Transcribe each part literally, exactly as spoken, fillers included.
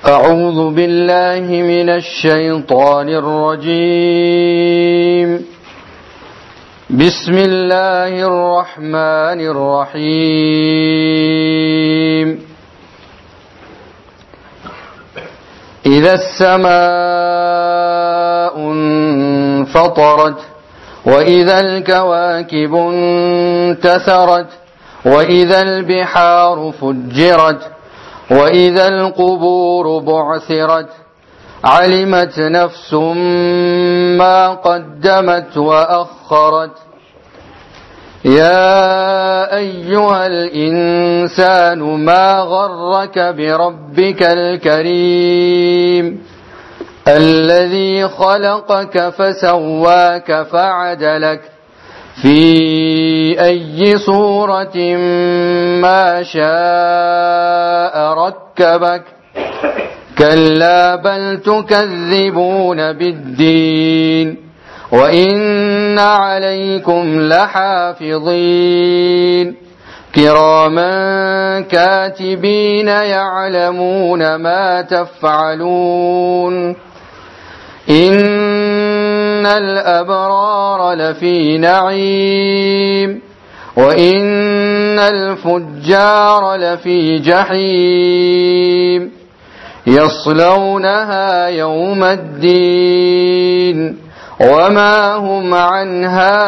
أعوذ بالله من الشيطان الرجيم. بسم الله الرحمن الرحيم. إذا السماء انفطرت وإذا الكواكب انتثرت وإذا البحار فجرت وإذا القبور بعثرت علمت نفس ما قدمت وأخرت. يا أيها الإنسان ما غرك بربك الكريم الذي خلقك فسواك فعدلك في أي صورة ما شاء ركبك. كلا بل تكذبون بالدين وإن عليكم لحافظين كراما كاتبين يعلمون ما تفعلون. إن الأبرار لفي نعيم وإن الفجار لفي جحيم يصلونها يوم الدين وما هم عنها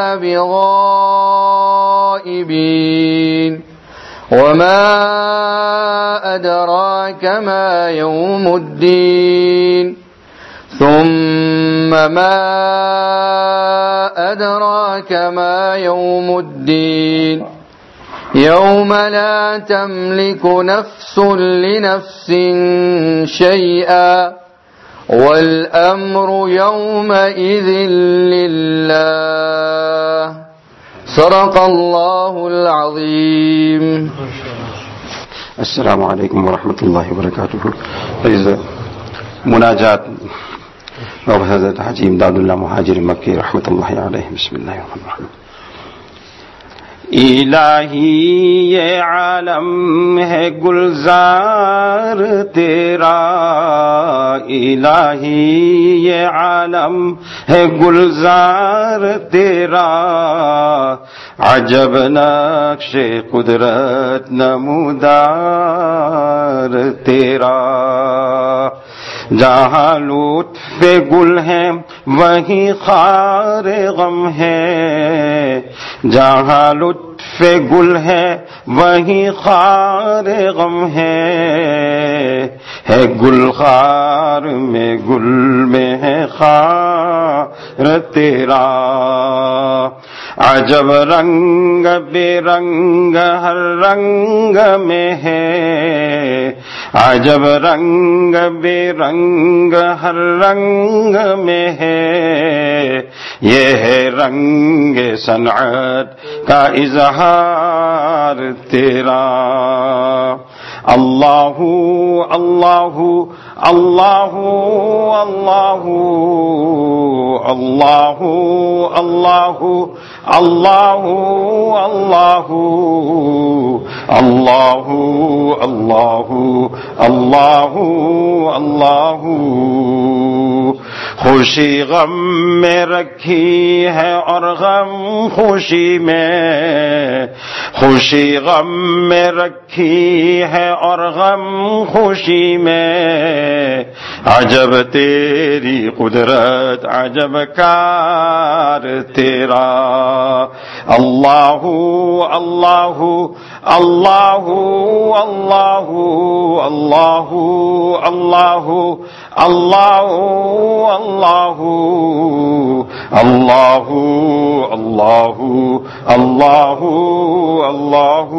بغائبين. وما أدراك ما يوم الدين ثم ما أدراك ما يوم الدين يوم لا تملك نفس لنفس شيئا والأمر يومئذ لله. صدق الله العظيم. السلام علیکم ورحمۃ اللہ وبرکاتہ. مناجات اور حضرت حاجی امداد اللہ مہاجر مکی رحمۃ اللہ علیہ. بسم اللہ الرحمن الرحیم. الہی یہ عالم ہے گلزار تیرا، الہی یہ عالم ہے گلزار تیرا، عجب نقش قدرت نمودار تیرا. جہاں لطف گل ہے وہیں خار غم ہے، جہاں لطف گل ہے وہیں خار غم ہے، ہے گل خار میں گل میں ہے خار تیرا. عجب رنگ بے رنگ ہر رنگ میں ہے، عجب رنگ بے رنگ ہر رنگ میں ہے، یہ ہے رنگ صنعت کا اظہار تیرا. اللہ اللہ اللہ اللہ اللہ اللہ اللہ اللہ اللہ اللہ اللہ اللہ. خوشی غم میں رکھی ہے اور غم خوشی میں، خوشی غم میں رکھی ہے اور غم خوشی میں، عجب تیری قدرت عجب کار تیرا. اللہ اللہ اللہ اللہ اللہ اللہ اللہ اللہ اللہ اللہ اللہ اللہ.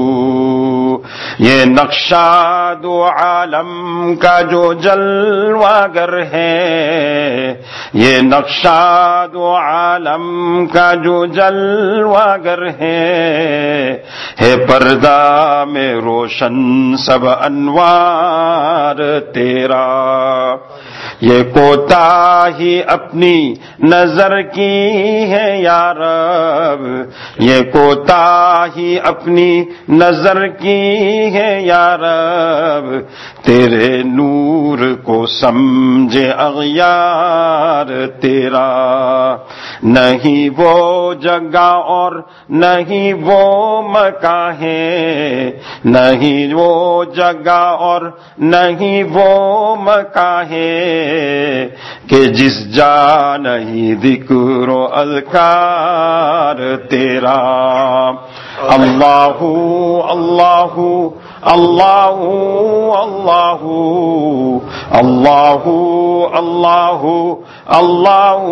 یہ نقشہ دو عالم کا جو جلوہ گر ہے، یہ نقشہ دو عالم کا جو جلوہ گر ہے، ہے پردہ میں روشن سب انوار تیرا. یہ کوتاہی اپنی نظر کی ہے یا رب، یہ کوتاہی اپنی نظر کی ہے یا رب، تیرے نور سمجھے اغیار تیرا. نہیں وہ جگہ اور نہیں وہ مکان ہے, نہیں وہ جگہ اور نہیں وہ مکان ہے کہ جس جا نہیں ذکر و اذکار تیرا. اللہ اللہ اللہ اللہ اللہ اللہ اللہ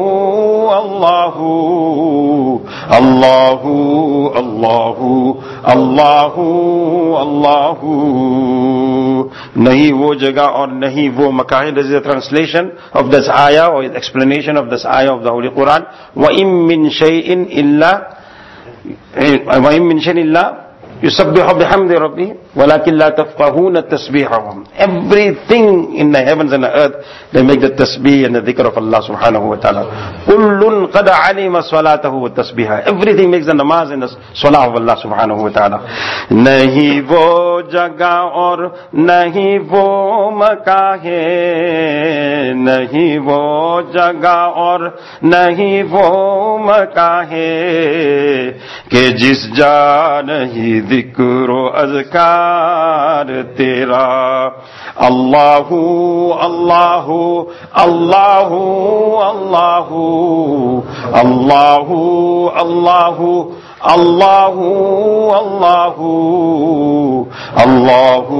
اللہ اللہ اللہ اللہ اللہ. نہیں وہ جگہ اور نہیں وہ مکان. This is a translation of this ayah or explanation of this ayah of the Holy Quran. وَإِن مِّن شَيْءٍ إِلَّا وَإِن مِّن شَيْءٍ إِلَّا يُسَبِّحُ بِحَمْدِ رَبِّهِ وَلَكِنْ لَا تَفْقَهُونَ تَسْبِيحَهُم. Everything in the heavens and the earth, they make the tasbih and the dhikr of Allah subhanahu wa ta'ala. كُلٌّ قَدْ عَلِمَ صَلَاتَهُ وَالتَّسْبِيحَ. Everything makes the namaz and the salah of Allah subhanahu wa ta'ala. نہیں وہ جگہ اور نہیں وہ مکان ہے, نہیں وہ جگہ اور نہیں وہ مکان ہے کہ جس جا نہیں ذکر و اذکار تیرا. اللہ اللہ اللہ اللہ اللہ اللہ اللہ اللہ اللہ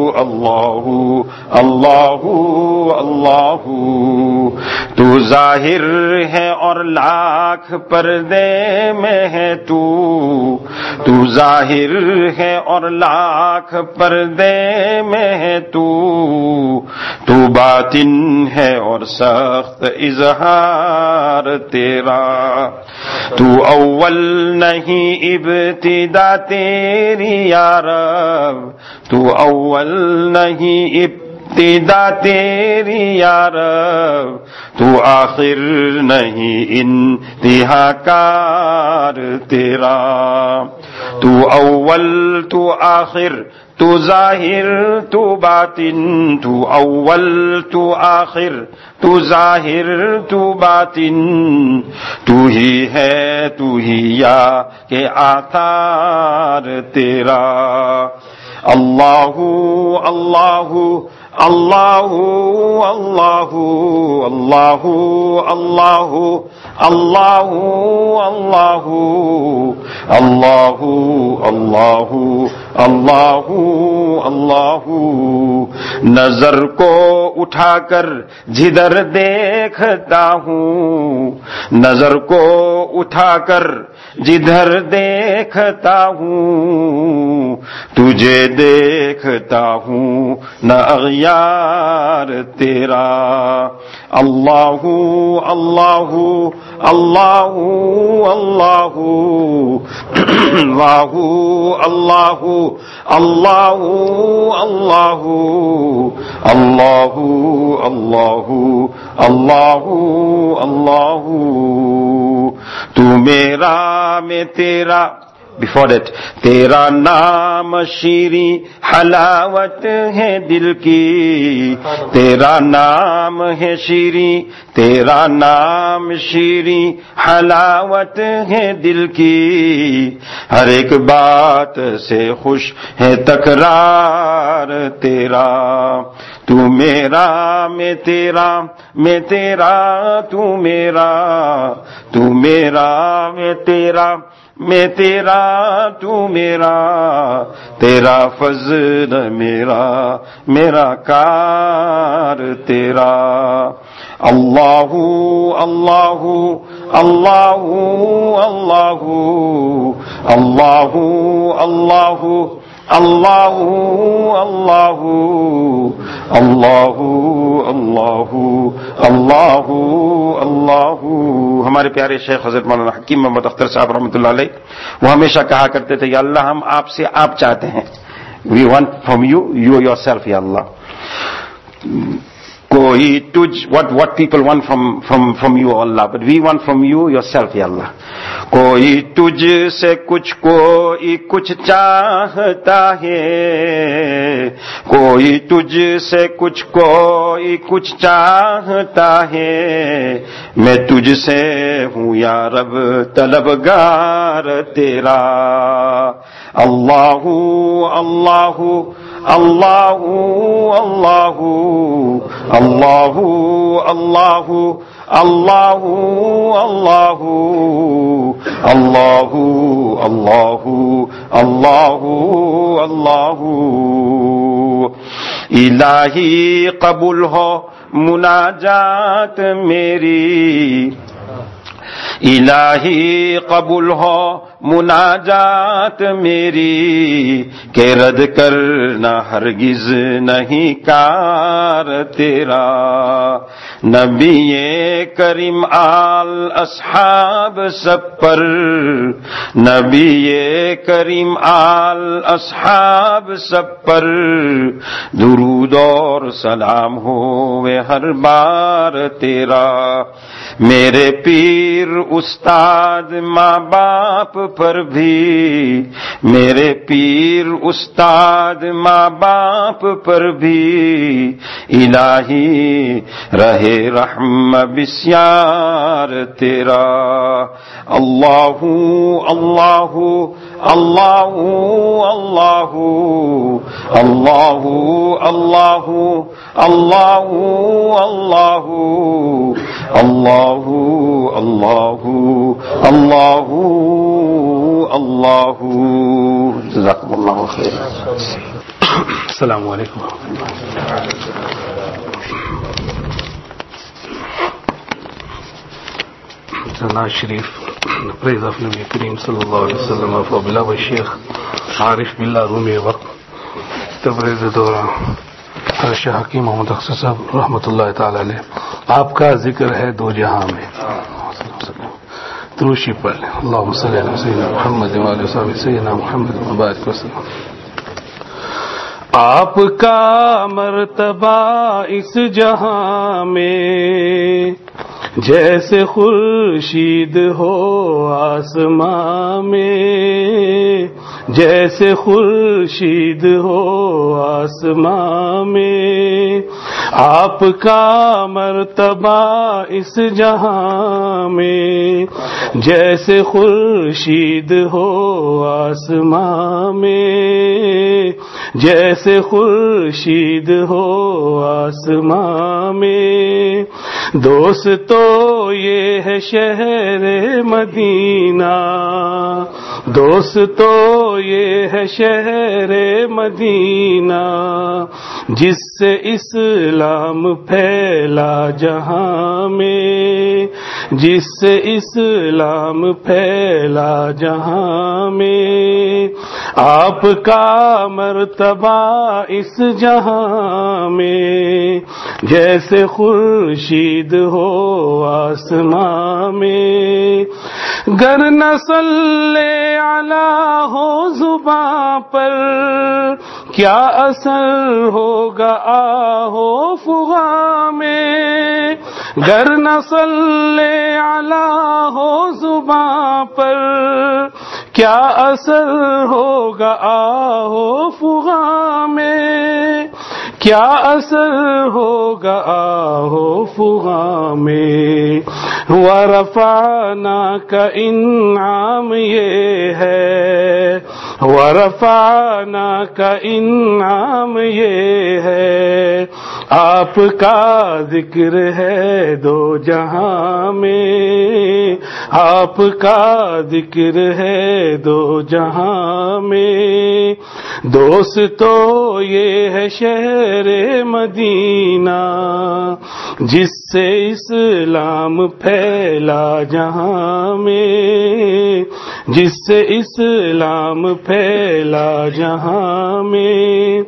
اللہ اللہ اللہ. تو ظاہر ہے اور لاکھ پردے میں ہے تو, تو ظاہر ہے اور لاکھ پردے میں ہے تو, تو باطن ہے اور سخت اظہار تیرا. تو اول نہیں ابتدا تیری یا رب, تو اول نہیں ابتدا تیری یا رب, تو آخر نہیں انتہا کار تیرا. تو اول تو آخر تو ظاہر تو باطن, تو اول تو آخر تو ظاہر تو باطن, تو ہی ہے تو ہی یا کہ آثار تیرا. اللہ اللہ اللہ اللہ اللہ اللہ اللہ اللہ اللہ اللہ اللہ. نظر کو اٹھا کر جدھر دیکھتا ہوں, نظر کو اٹھا کر جدھر دیکھتا ہوں, تجھے دیکھتا ہوں نہ اغیار تیرا. اللہ اللہ اللہ اللہ اللہ اللہ اللہ اللہ اللہ اللہ اللہ اللہ. تو میرا میں تیرا, before that, تیرا نام شیریں حلاوت ہے دل کی, تیرا نام ہے شیریں, تیرا نام شیریں حلاوت ہے دل کی. ہر ایک بات سے خوش ہے تکرار تیرا. تو میرا میں تیرا, میں تیرا تو میرا, تو میرا میں تیرا, میں تیرا تو میرا, تیرا فضل میرا, میرا کار تیرا. اللہ اللہ اللہ اللہ اللہ اللہ اللہ اللہ اللہ اللہ اللہ اللہ. ہمارے پیارے شیخ حضرت مولانا حکیم محمد اختر صاحب رحمۃ اللہ علیہ, وہ ہمیشہ کہا کرتے تھے, یا اللہ ہم آپ سے آپ چاہتے ہیں, we want from you you yourself یا اللہ. کوئی تجھ what what people want from from from you Allah, but we want from you yourself یا اللہ. کوئی تجھ سے کچھ کوئی کچھ چاہتا ہے، کوئی تجھ سے کچھ کوئی کچھ چاہتا ہے، میں تجھ سے ہوں یا رب طلبگار تیرا. اللہ اللہ اللہ اللہ اللہ اللہ اللہ اللہ اللہ اللہ اللہ اللہ. الہی قبول ہو مناجات میری، الہی قبول ہو مناجات میری، کہ رد کرنا ہرگز نہیں کار تیرا. نبی کریم آل اصحاب سب پر، نبی کریم آل اصحاب سب پر درود اور سلام ہوئے ہر بار تیرا. میرے پیر استاد ماں باپ پر بھی، میرے پیر استاد ماں باپ پر بھی الہی رہے رحم بسیار تیرا. اللہ اللہ اللہ اللہ اللہ اللہ اللہ اللہ اللہ اللہ اللہ اللہ. جزاکم اللہ خیر. السلام علیکم. Nawaz Sharif praise of Nabi Kareem sallallahu alaihi wasallam of our beloved Sheikh Arif Billah Rumi وقت تبریز دورہ شیخ حکیم محمد اخصر صاحب رحمۃ اللہ تعالی علیہ. آپ کا ذکر ہے دو جہاں میں، دروشی پڑھ لیں. اللہم صلی علی سیدنا محمد وعلی صحبہ سیدنا محمد وبارک وسلم. آپ کا مرتبہ اس جہاں میں جیسے خورشید ہو آسماں میں، جیسے خورشید ہو آسماں میں. آپ کا مرتبہ اس جہاں میں جیسے خورشید ہو آسماں میں، جیسے خورشید ہو آسماں میں. دوست تو یہ ہے شہر مدینہ، دوست تو یہ ہے شہر مدینہ، جس سے اسلام پھیلا جہاں میں، جس سے اسلام پھیلا جہاں میں. آپ کا مرتبہ اس جہاں میں جیسے خورشید ہو آسماں میں. گر نہ صلی علی ہو زباں پر کیا اثر ہوگا آہو فغاں میں. گر نہ صلی علی ہو زباں پر کیا اثر ہوگا آہو فغاں میں، کیا اثر ہوگا آہو فغاں میں. وَرَفَعْنَاكَ انعام یہ ہے، وَرَفَعْنَاكَ انعام یہ ہے. آپ کا ذکر ہے دو جہاں میں، آپ کا ذکر ہے دو جہاں میں. دوست تو یہ ہے شہر مدینہ، جس سے اسلام پھیلا جہاں میں، جس سے اسلام پھیلا جہاں میں.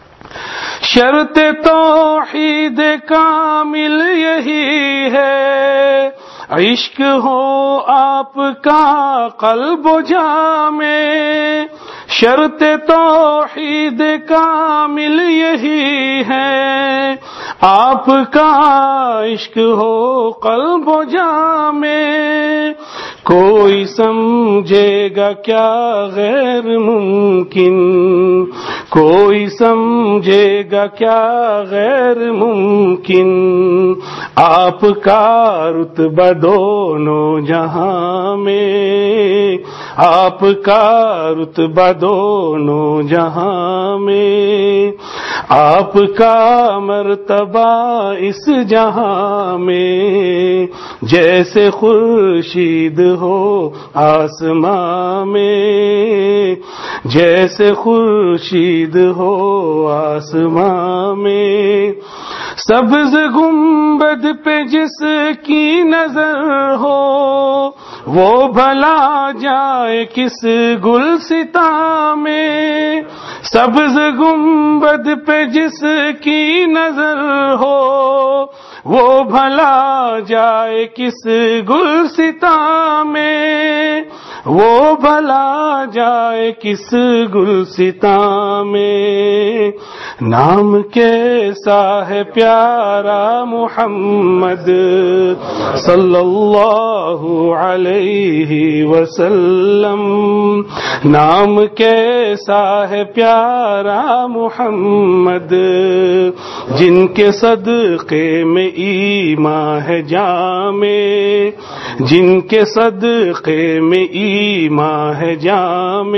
شرط توحید کامل یہی ہے، عشق ہو آپ کا قلب و جاں میں. شرط توحید کامل یہی ہے، آپ کا عشق ہو قلب و جاں میں. کوئی سمجھے گا کیا غیر ممکن، کوئی سمجھے گا کیا غیر ممکن، آپ کا رتبہ دونوں جہاں میں، آپ کا رتبہ دونوں جہاں میں، آپ کا مرتبہ اس جہاں میں جیسے خورشید ہو آسماں میں، جیسے خورشید ہو آسماں میں، سبز گنبد پہ جس کی نظر ہو وہ بھلا جائے کس گلستاں میں، سبز گنبد پہ جس کی نظر ہو وہ بھلا جائے کس گلستاں میں، وہ بھلا جائے کس گلستاں میں، نام کیسا ہے پیارا محمد صلی اللہ علیہ وسلم، نام کیسا ہے پیارا محمد، جن کے صدقے میں ایمان ہے جامع، جن کے صدقے میں ایمان ہے جامع،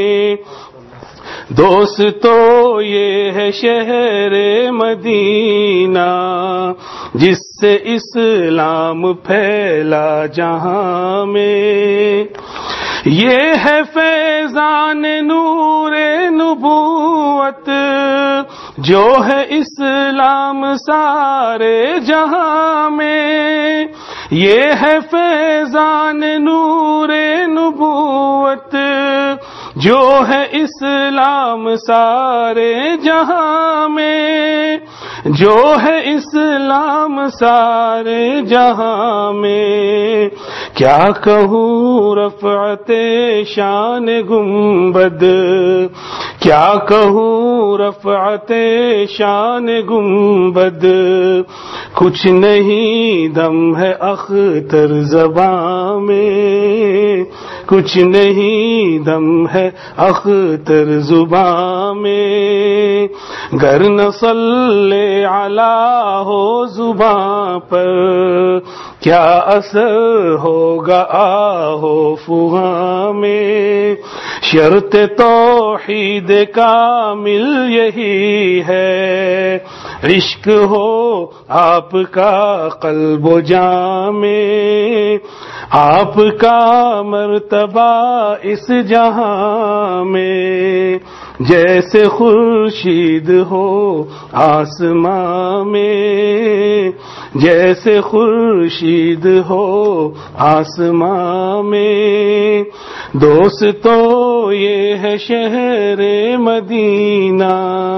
دوستو یہ ہے شہر مدینہ جس سے اسلام پھیلا جہاں میں، یہ ہے فیضان نور نبوت جو ہے اسلام سارے جہاں میں، یہ ہے فیضان نور نبوت جو ہے اسلام سارے جہاں میں، جو ہے اسلام سارے جہاں میں، کیا کہوں رفعت شان گنبد، کیا کہوں رفعت شان گنبد، کچھ نہیں دم ہے اختر زباں میں، کچھ نہیں دم ہے اختر زباں میں، گر نہ صلی علی ہو زباں پر کیا اثر ہوگا آہو فغاں میں، شرط توحید کامل یہی ہے، عشق ہو آپ کا قلب و جاں میں، آپ کا مرتبہ اس جہاں میں جیسے خورشید ہو آسماں میں، جیسے خورشید ہو آسماں میں، دوستو یہ ہے شہر مدینہ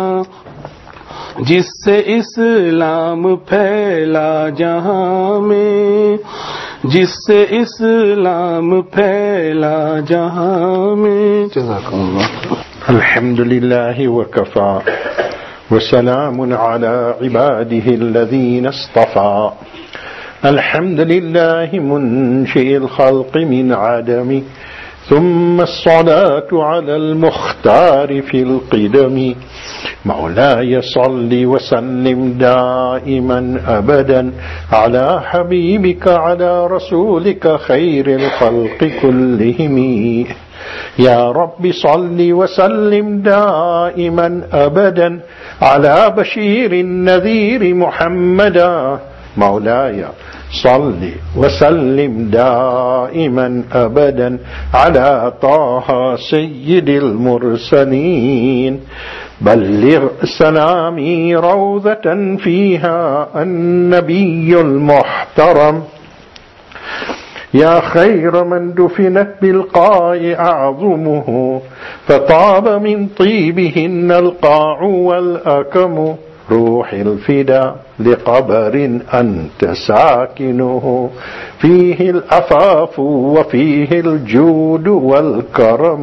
جس سے اسلام پھیلا جہاں میں، جس سے اسلام پھیلا جہاں میں۔ جزاکم اللہ۔ الحمد لله وكفى وسلام على عباده الذين اصطفى، الحمد لله منشئ الخلق من عدم، ثم الصلاة على المختار في القدم، مولاي صل وسلم دائما أبدا على حبيبك على رسولك خير الخلق كلهم، يا رب صل وسلم دائما أبدا على بشير النذير محمدا، مولاي صل وسلم دائما أبدا على طه سيد المرسلين، بلغ سلامي روضة فيها النبي المحترم، يا خير من دفنت بالقاع أعظمه، فطاب من طيبهن القاع والأكم، روح الفدا لقبر أنت ساكنه، فيه العفاف وفيه الجود والكرم،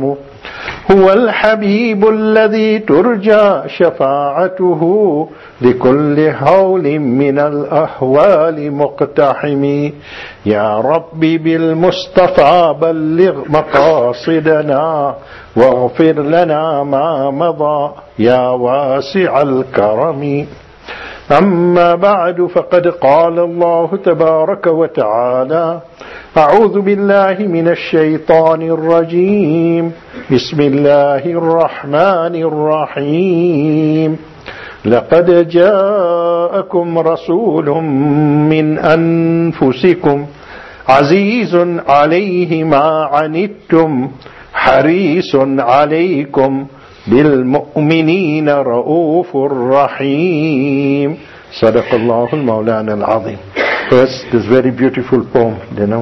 هو الحبيب الذي ترجى شفاعته لكل هول من الأهوال مقتحم يا ربي بالمصطفى بلغ مقاصدنا واغفر لنا ما مضى يا واسع الكرم أما بعد فقد قال الله تبارك وتعالى أعوذ بالله من الشيطان الرجيم بسم الله الرحمن الرحيم لقد جاءكم رسول من أنفسكم عزيز عليه ما عنتم حريص عليكم بالمؤمنين رؤوف رحيم صدق الله المولانا العظيم. First, this very beautiful poem,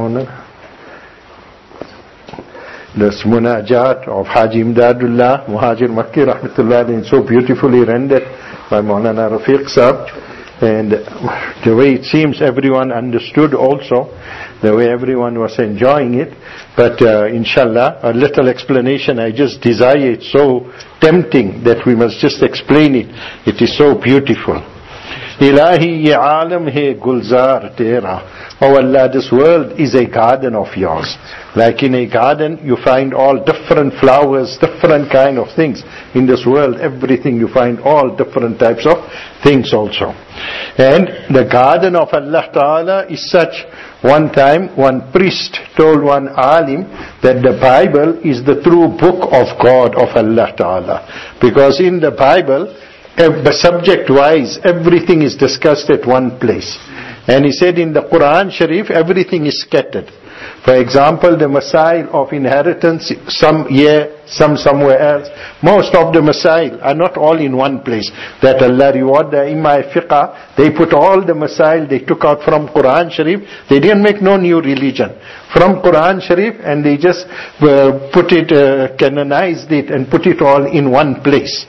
this Munajat of Haji Imdadullah Muhajir Makki Rahmatullah alayhi, so beautifully rendered by Maulana Rafiq Sahab. And the way it seems everyone understood also, the way everyone was enjoying it. But uh, inshallah, a little explanation, I just desire it so tempting that we must just explain it. It is so beautiful. Ilahi ye alam hai gulzar tera. Oh Allah, this world is a garden of yours. Like in a garden, you find all different flowers, different kind of things. In this world, everything you find all different types of things also. And the garden of Allah Ta'ala is such. One time, one priest told one alim that the Bible is the true book of God, of Allah Ta'ala. Because in the Bible, subject-wise, everything is discussed at one place. And he said in the Quran Sharif, everything is scattered. For example, the Masail of inheritance, some here, some somewhere else. Most of the Masail are not all in one place. That Allah reward the Imam Fiqh, they put all the Masail they took out from Quran Sharif. They didn't make no new religion. From Quran Sharif, and they just uh, put it, uh, canonized it and put it all in one place.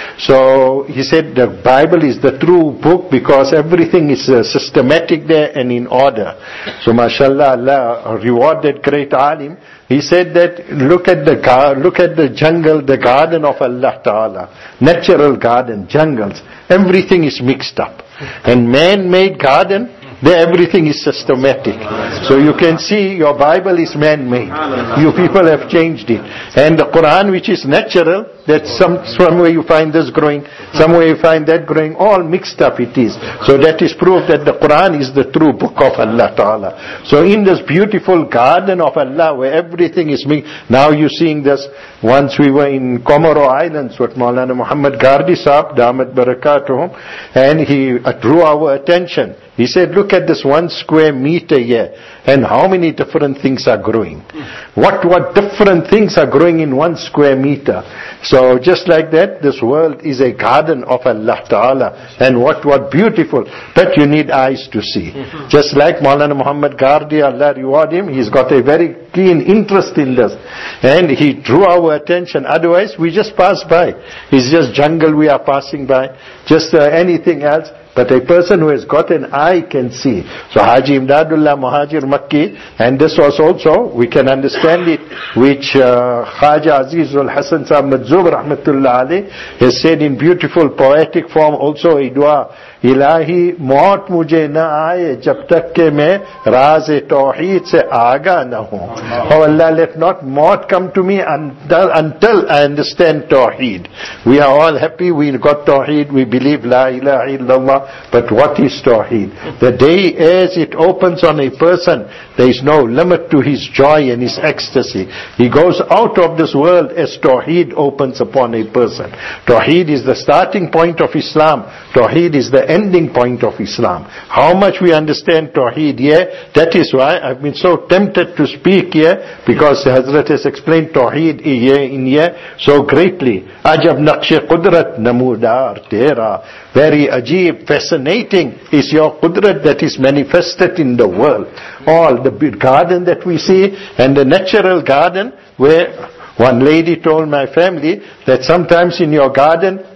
So he said the Bible is the true book because everything is uh, systematic there and in order. So mashallah, Allah rewarded great alim. He said that look at the look at the jungle, the garden of Allah Ta'ala, natural garden, jungles. Everything is mixed up, and man-made garden. There everything is systematic. So you can see your Bible is man-made. You people have changed it. And the Quran, which is natural, that some somewhere you find this growing, somewhere you find that growing, all mixed up it is. So that is proof that the Quran is the true book of Allah Ta'ala. So in this beautiful garden of Allah where everything is mixed, now you're seeing this. Once we were in Comoro Islands with Maulana Muhammad Gardi Sahab, Damat Barakatuhum, and he drew our attention. He said, look at this one square meter here, and how many different things are growing. What, what different things are growing in one square meter. So just like that, this world is a garden of Allah Ta'ala. And what, what beautiful. But you need eyes to see. Just like Maulana Muhammad Gardi, Allah reward him, he's got a very keen interest in this. And he drew our attention. Otherwise, we just pass by. It's just jungle we are passing by. Just uh, anything else. But a person who has got an eye can see. So Haji Imdadullah Muhajir Makki, and this was also, we can understand it, which uh, Khaja Azizul Hasan Sahib Madzub Rahmatullah alayh has said in beautiful poetic form also a dua. Ilahi maut mujhe na aaye jab tak ke main raaz-e tawheed se aaga na hu. Oh Allah, let not maut come to me until, until I understand tawheed. We are all happy, we got tawheed, we believe la ilaha illallah, but what is tawheed? The day as it opens on a person, there is no limit to his joy and his ecstasy. He goes out of this world as tawheed opens upon a person. Tawheed is the starting point of Islam. Tawheed is the ending point of Islam. How much we understand Tawheed here, that is why I've been so tempted to speak here, because Hazrat has explained Tawheed here in here so greatly. Ajab naqsh qudrat namudar tera. Very ajib, fascinating is your qudrat that is manifested in the world. All the big garden that we see, and the natural garden where one lady told my family that sometimes in your garden,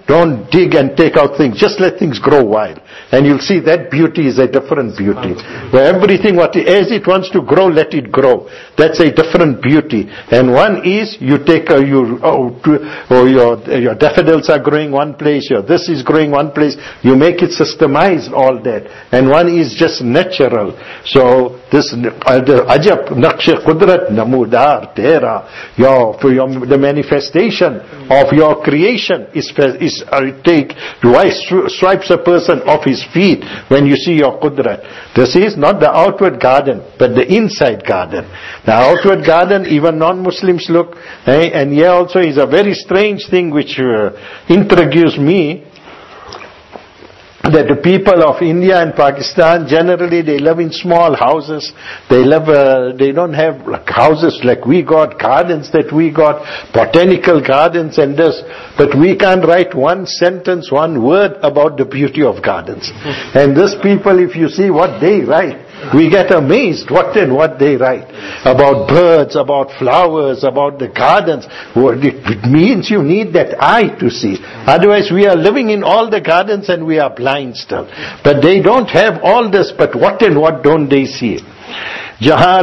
Don't dig and take out things. Just let things grow wild. And you'll see that beauty is a different beauty. Where everything, what as it wants to grow, let it grow. That's a different beauty. And one is, you take, a, you, oh, to, oh your, your daffodils are growing one place, your this is growing one place. You make it systemized, all that. And one is just natural. So, this, ajab, naqsh qudrat, namudar, tera, your, for your, the manifestation of your creation is, is uh, take, why stripes a person off his feet when you see your qudrat. This is not the outward garden, but the inside garden. The outward garden, even non-Muslims look, eh, and here also is a very strange thing which uh, intrigues me, that the people of India and Pakistan, generally they live in small houses. They live, uh, they don't have like houses like we got, gardens that we got, botanical gardens and this. But we can't write one sentence, one word about the beauty of gardens. And these people, if you see what they write, we get amazed what and what they write about birds, about flowers, about the gardens. It means you need that eye to see. Otherwise we are living in all the gardens and we are blind still. But they don't have all this, but what and what don't they see? Jahan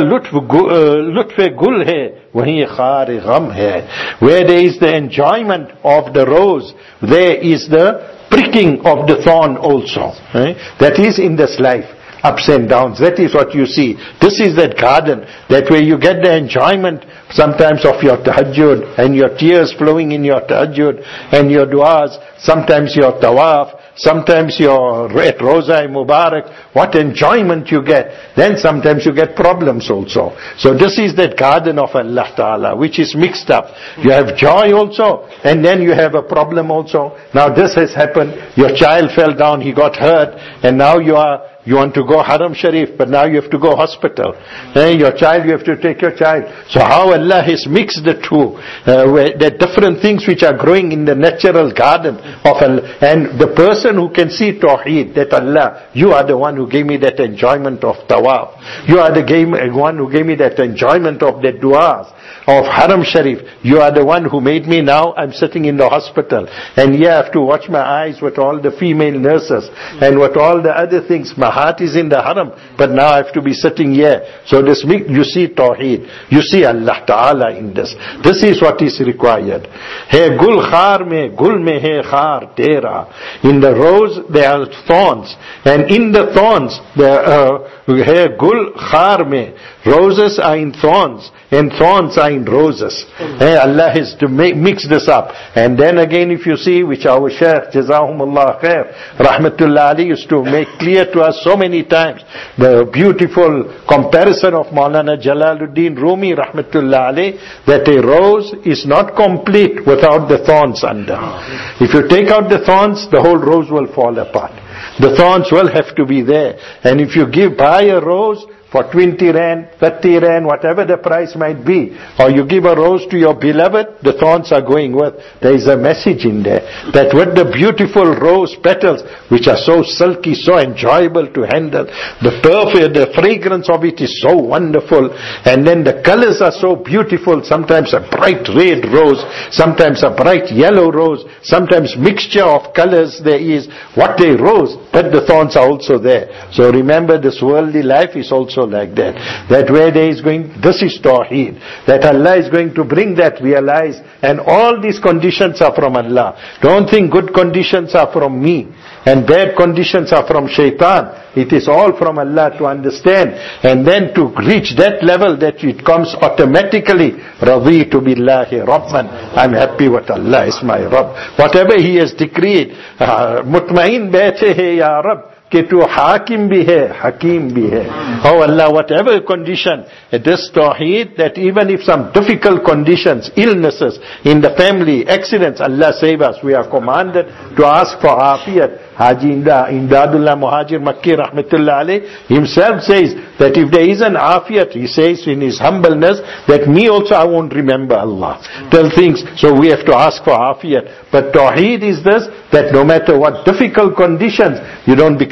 lutf gul hai, wahi khar gham hai. Where there is the enjoyment of the rose, there is the pricking of the thorn also. Eh? That is in this life. Ups and downs. That is what you see. This is that garden. That way you get the enjoyment sometimes of your tahajjud and your tears flowing in your tahajjud and your du'as. Sometimes your tawaf. Sometimes your at Roza Mubarak. What enjoyment you get. Then sometimes you get problems also. So this is that garden of Allah Ta'ala which is mixed up. You have joy also and then you have a problem also. Now this has happened. Your child fell down. He got hurt and now you are You want to go Haram Sharif, but now you have to go hospital. Eh, your child, you have to take your child. So how Allah has mixed the two. Uh, where the different things which are growing in the natural garden of Allah. And the person who can see Tawheed, that Allah, you are the one who gave me that enjoyment of tawaf. You are the game, one who gave me that enjoyment of the du'as. Of Haram Sharif. You are the one who made me now, I'm sitting in the hospital. And here I have to watch my eyes with all the female nurses. And with all the other things. My heart is in the Haram. But now I have to be sitting here. So this, you see Tawheed. You see Allah Ta'ala in this. This is what is required. Hai gul khar mein, gul mein hai khar tera. In the rose there are thorns. And in the thorns, there are, hai gul khar mein. Roses are in thorns. And thorns are in roses. Hey, Allah has to make, mix this up. And then again if you see, which our Shaykh, Jazahumullah Khair, Rahmatullah Ali used to make clear to us so many times, the beautiful comparison of Maulana Jalaluddin Rumi, Rahmatullah Ali, that a rose is not complete without the thorns under. If you take out the thorns, the whole rose will fall apart. The thorns will have to be there. And if you give, buy a rose, for twenty rand, thirty rand, whatever the price might be, or you give a rose to your beloved, the thorns are going with. There is a message in there, that with the beautiful rose petals, which are so silky, so enjoyable to handle, the perfume, the fragrance of it is so wonderful, and then the colors are so beautiful, sometimes a bright red rose, sometimes a bright yellow rose, sometimes mixture of colors there is, what a rose, but the thorns are also there. So remember, this worldly life is also like that. That where there is going, this is Tawheed. That Allah is going to bring that, realize. And all these conditions are from Allah. Don't think good conditions are from me. And bad conditions are from Shaitan. It is all from Allah to understand. And then to reach that level that it comes automatically. Raditu billahi Rabban. I'm happy with Allah is my Rabb. Whatever He has decreed. Uh, Mutmain baithe hai ya Rabb. कि तू हाकिम भी है, हकीम भी है. Oh Allah, whatever condition, it is Tawheed, that even if some difficult conditions, illnesses in the family, accidents, Allah save us. We are commanded to ask for afiyat. Haji Imdadullah Muhajir Makki Rahmatullah alayh himself says that if there is an afiyat, he says in his humbleness, that me also I won't remember Allah. Tell things, so we have to ask for afiyat. But Tawheed is this, that no matter what difficult conditions, you don't become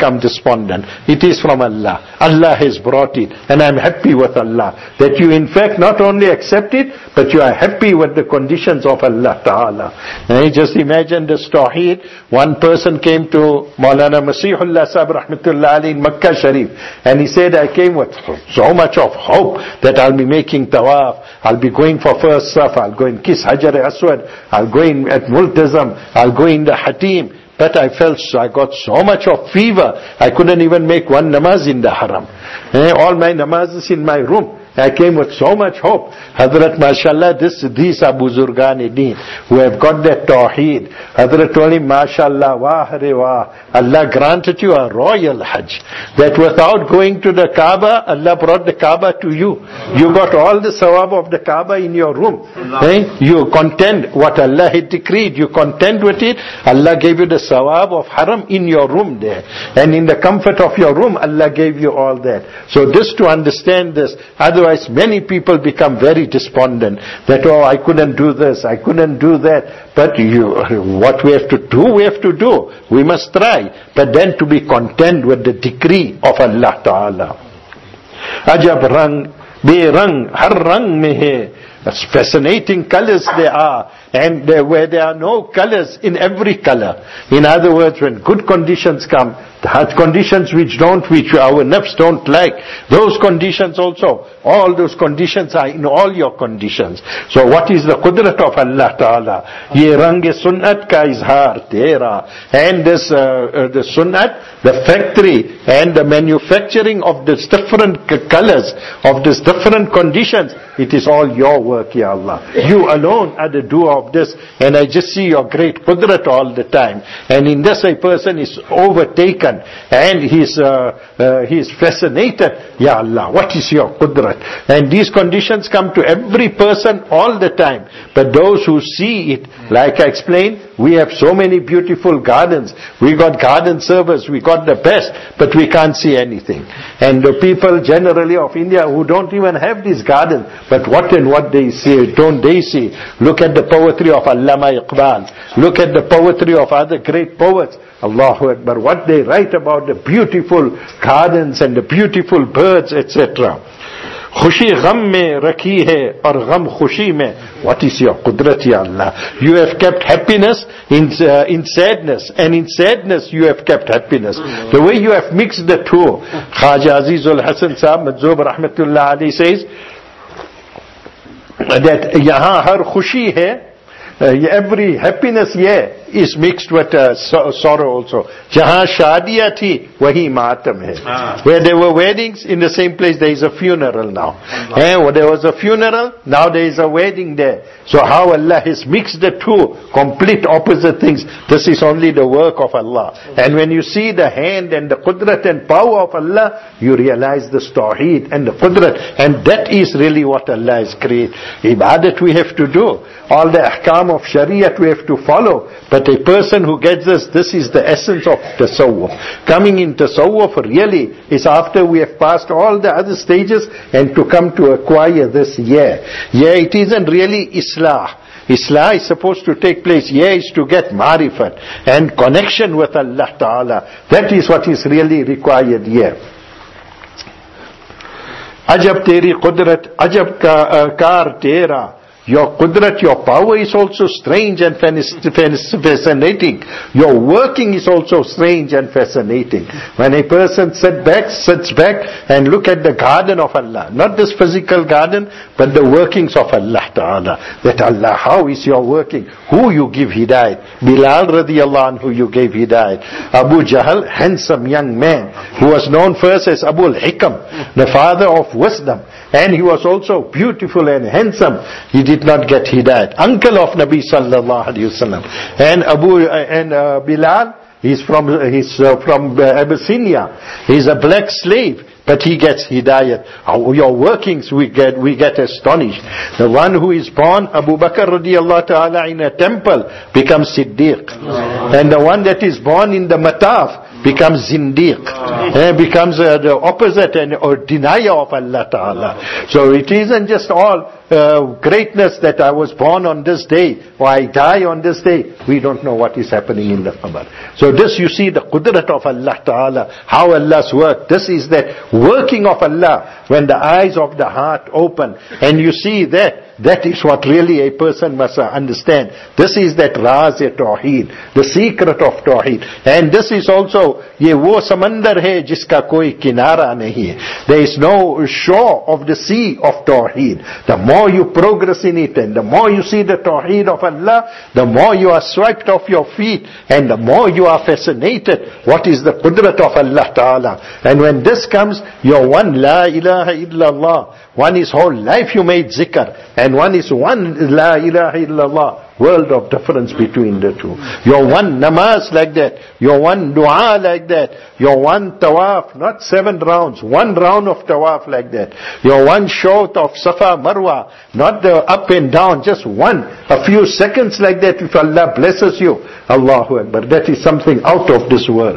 become despondent. It is from Allah. Allah has brought it, and I'm happy with Allah. That you in fact not only accept it, but you are happy with the conditions of Allah Ta'ala. And just imagine this Tawheed. One person came to Maulana Masihullah Sahib Rahmatullah Ali in Makkah Sharif, and he said, I came with so much of hope that I'll be making tawaf, I'll be going for first saf, I'll go and kiss Hajar Aswad, I'll go in at Multazam, I'll go in the Hatim. But I felt, so I got so much of fever, I couldn't even make one namaz in the haram. Eh, all my namazes in my room. I came with so much hope. Hazrat, mashallah, this, these are Buzurgan-e-Deen who have got that Tawheed. Hazrat told him, mashallah, wah re wah, Allah granted you a royal Hajj. That without going to the Kaaba, Allah brought the Kaaba to you. You got all the sawab of the Kaaba in your room. Eh? You contend what Allah had decreed. You contend with it. Allah gave you the sawab of haram in your room there. And in the comfort of your room, Allah gave you all that. So this to understand this, otherwise many people become very despondent. That, oh, I couldn't do this, I couldn't do that. But you, what we have to do, we have to do. We must try. But then to be content with the decree of Allah Ta'ala. Ajab rang, be rang, har rang mein hai. Fascinating colors there are, and there, where there are no colors in every color. In other words, when good conditions come, the hard conditions which don't, which our nafs don't like, those conditions also, all those conditions are in all your conditions. So what is the qudrat of Allah Ta'ala? Ye range sunnat ka izhar tera. And this, uh, uh, the sunnat, the factory and the manufacturing of these different c- colors, of these different conditions, it is all your work, Ya Allah. You alone are the doer of this, and I just see your great qudrat all the time. And in this a person is overtaken, and he's, uh, uh, he's fascinated. Ya Allah, what is your qudrat? And these conditions come to every person all the time. But those who see it, like I explained, we have so many beautiful gardens. We got garden servers, we got the best, but we can't see anything. And the people generally of India who don't even have these gardens, but what and what they see, don't they see? Look at the poetry of Allama Iqbal. Look at the poetry of other great poets. Allahu Akbar. What they write about the beautiful gardens and the beautiful birds, et cetera. Khushi gham mein rakhi hai aur gham khushi mein. What is your qudrat, Ya Allah? You have kept happiness in uh, in sadness, and in sadness you have kept happiness. The way you have mixed the two. Khaja Azizul Hasan Sahib Madzub Rahmatullah Ali says that yahan har khushi hai, uh, every happiness here is mixed with uh, so, sorrow also. Jahan shadiya thi, wahi matam hai. Ah. Where there were weddings, in the same place there is a funeral now. Eh, where there was a funeral, now there is a wedding there. So how Allah has mixed the two complete opposite things. This is only the work of Allah. And when you see the hand and the qudrat and power of Allah, you realize the tawheed and the qudrat. And that is really what Allah has created. Ibadat we have to do. All the ahkam of Shariat we have to follow. But a person who gets this, this is the essence of tasawwuf. Coming in tasawwuf really is after we have passed all the other stages and to come to acquire this yeah. Yeah, it isn't really Islah. Islah is supposed to take place. Yeah, is to get marifat and connection with Allah Ta'ala. That is what is really required here. Ajab teri qudrat, ajab ka kar tera. Your qudrat, your power is also strange and fascinating. Your working is also strange and fascinating. When a person sits back, sits back and look at the garden of Allah, not this physical garden, but the workings of Allah Ta'ala. That Allah, how is your working? Who you give hidayat? Bilal radiallahu anhu you gave hidayat. Abu Jahl, handsome young man, who was known first as Abu al-Hikam, the father of wisdom. And he was also beautiful and handsome. He did not get hidayat. Uncle of Nabi sallallahu alayhi wasallam. And Abu uh, and uh, Bilal, he's from uh, he's uh, from uh, Abyssinia. He's a black slave, but he gets hidayat. Oh, your workings we get we get astonished. The one who is born Abu Bakr radiallahu ta'ala in a temple becomes Siddiq, and the one that is born in the mataf becomes zindiq, eh, becomes uh, the opposite and or denier of Allah Ta'ala. So it isn't just all uh, greatness that I was born on this day or I die on this day. We don't know what is happening in the qabr. So this you see the qudrat of Allah Ta'ala, how Allah's work. This is that working of Allah when the eyes of the heart open and you see that. That is what really a person must understand. This is that Raz-e-Tawheed, the secret of Tawheed. And this is also, ye wo samandar hai jiska koi kinara nahi hai. There is no shore of the sea of Tawheed. The more you progress in it and the more you see the Tawheed of Allah, the more you are swiped off your feet and the more you are fascinated. What is the qudrat of Allah Ta'ala? And when this comes, your one La ilaha illallah, one is whole life you made zikr, and one is one La ilaha illallah, world of difference between the two. Your one namaz like that, your one dua like that, your one tawaf, not seven rounds, one round of tawaf like that, your one shot of Safa Marwa, not the up and down, just one, a few seconds like that, if Allah blesses you, Allahu Akbar, that is something out of this world.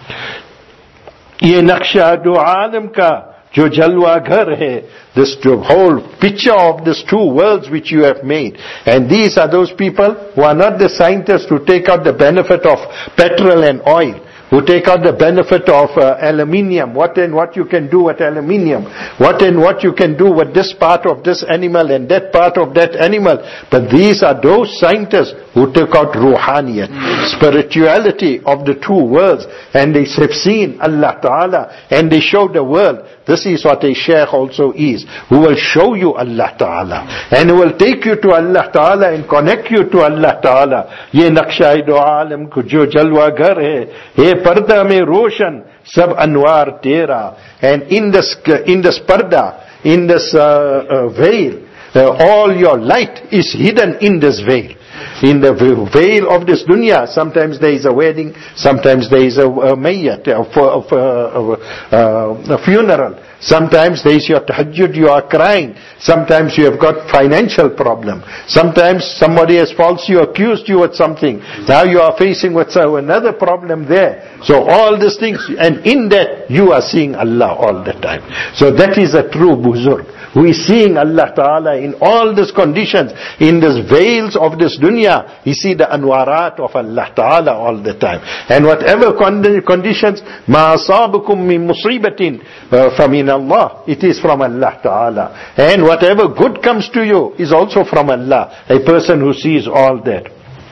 Ye naqsha do alam ka jo jalwa ghar hai, this whole picture of these two worlds which you have made. And these are those people who are not the scientists who take out the benefit of petrol and oil, who take out the benefit of uh, aluminium, what and what you can do with aluminium, what and what you can do with this part of this animal and that part of that animal. But these are those scientists who took out ruhaniyat, spirituality of the two worlds, and they have seen Allah Ta'ala, and they show the world. This is what a shaykh also is, who will show you Allah Ta'ala, and who will take you to Allah Ta'ala and connect you to Allah Ta'ala. Ye naqsha-e-do alam ko jo jalwa ghar hai, ye parda mein roshan sab anwar tera. And in this, in this parda, in this uh, uh, veil, uh, all your light is hidden in this veil. In the veil of this dunya, sometimes there is a wedding, sometimes there is a, a mayyat, a, a, a, a funeral. Sometimes there is your tahajjud, you are crying. Sometimes you have got financial problem. Sometimes somebody has falsely accused you with something. Now you are facing with another problem there. So all these things, and in that you are seeing Allah all the time. So that is a true buzurg. who is seeing Allah Ta'ala in all these conditions, in these veils of this dunya. He see the anwarat of Allah Ta'ala all the time. And whatever conditions, ma asabukum min musibatin famin Allah, it is from Allah Ta'ala. And whatever good comes to you is also from Allah. A person who sees all that.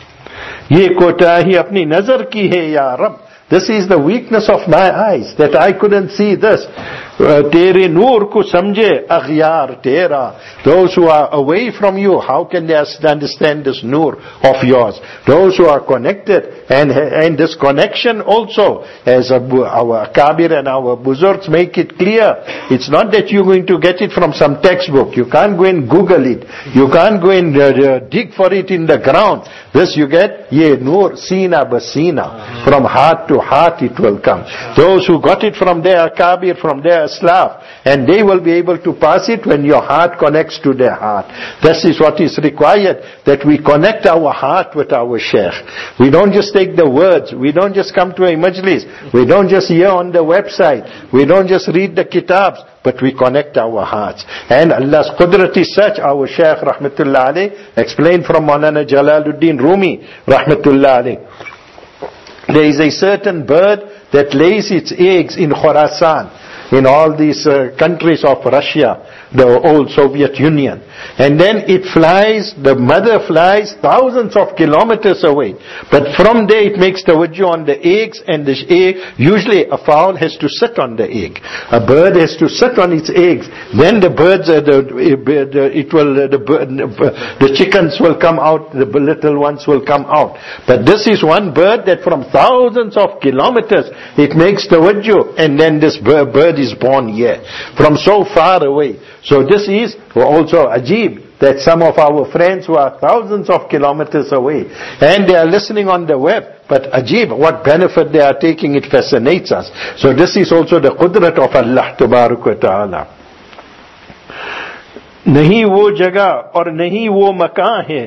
Ye kotahi apni nazar ki hai ya Rabb. This is the weakness of my eyes, that I couldn't see this. Tere noor ko samjhe aghyar tera. Those who are away from you, how can they understand this noor of yours? Those who are connected, and and this connection also, as our Kabir and our Buzurgs make it clear, it's not that you're going to get it from some textbook. You can't go and Google it. You can't go and uh, dig for it in the ground. This you get, ye noor sina basina, from heart to heart it will come. Those who got it from their Kabir, from their Slav, and they will be able to pass it when your heart connects to their heart. This is what is required, that we connect our heart with our Shaykh. We don't just take the words, we don't just come to a majlis, we don't just hear on the website, we don't just read the kitabs, but we connect our hearts. And Allah's qudrat is such, our Shaykh Rahmatullah alayh explained from Maulana Jalaluddin Rumi Rahmatullah alayh. There is a certain bird that lays its eggs in Khorasan, in all these uh, countries of Russia, the old Soviet Union. And then it flies, the mother flies thousands of kilometers away. But from there it makes tawajjuh on the eggs, and the egg, usually a fowl has to sit on the egg. A bird has to sit on its eggs. Then the birds, uh, the, the, it will, uh, the, the chickens will come out, the little ones will come out. But this is one bird that from thousands of kilometers it makes tawajjuh, and then this bird is born here, from so far away. So this is also ajib, that some of our friends who are thousands of kilometers away, and they are listening on the web, but ajib, what benefit they are taking, it fascinates us. So this is also the qudrat of Allah Tabarak wa Ta'ala. Nahi wo jagah aur nahi wo makan hai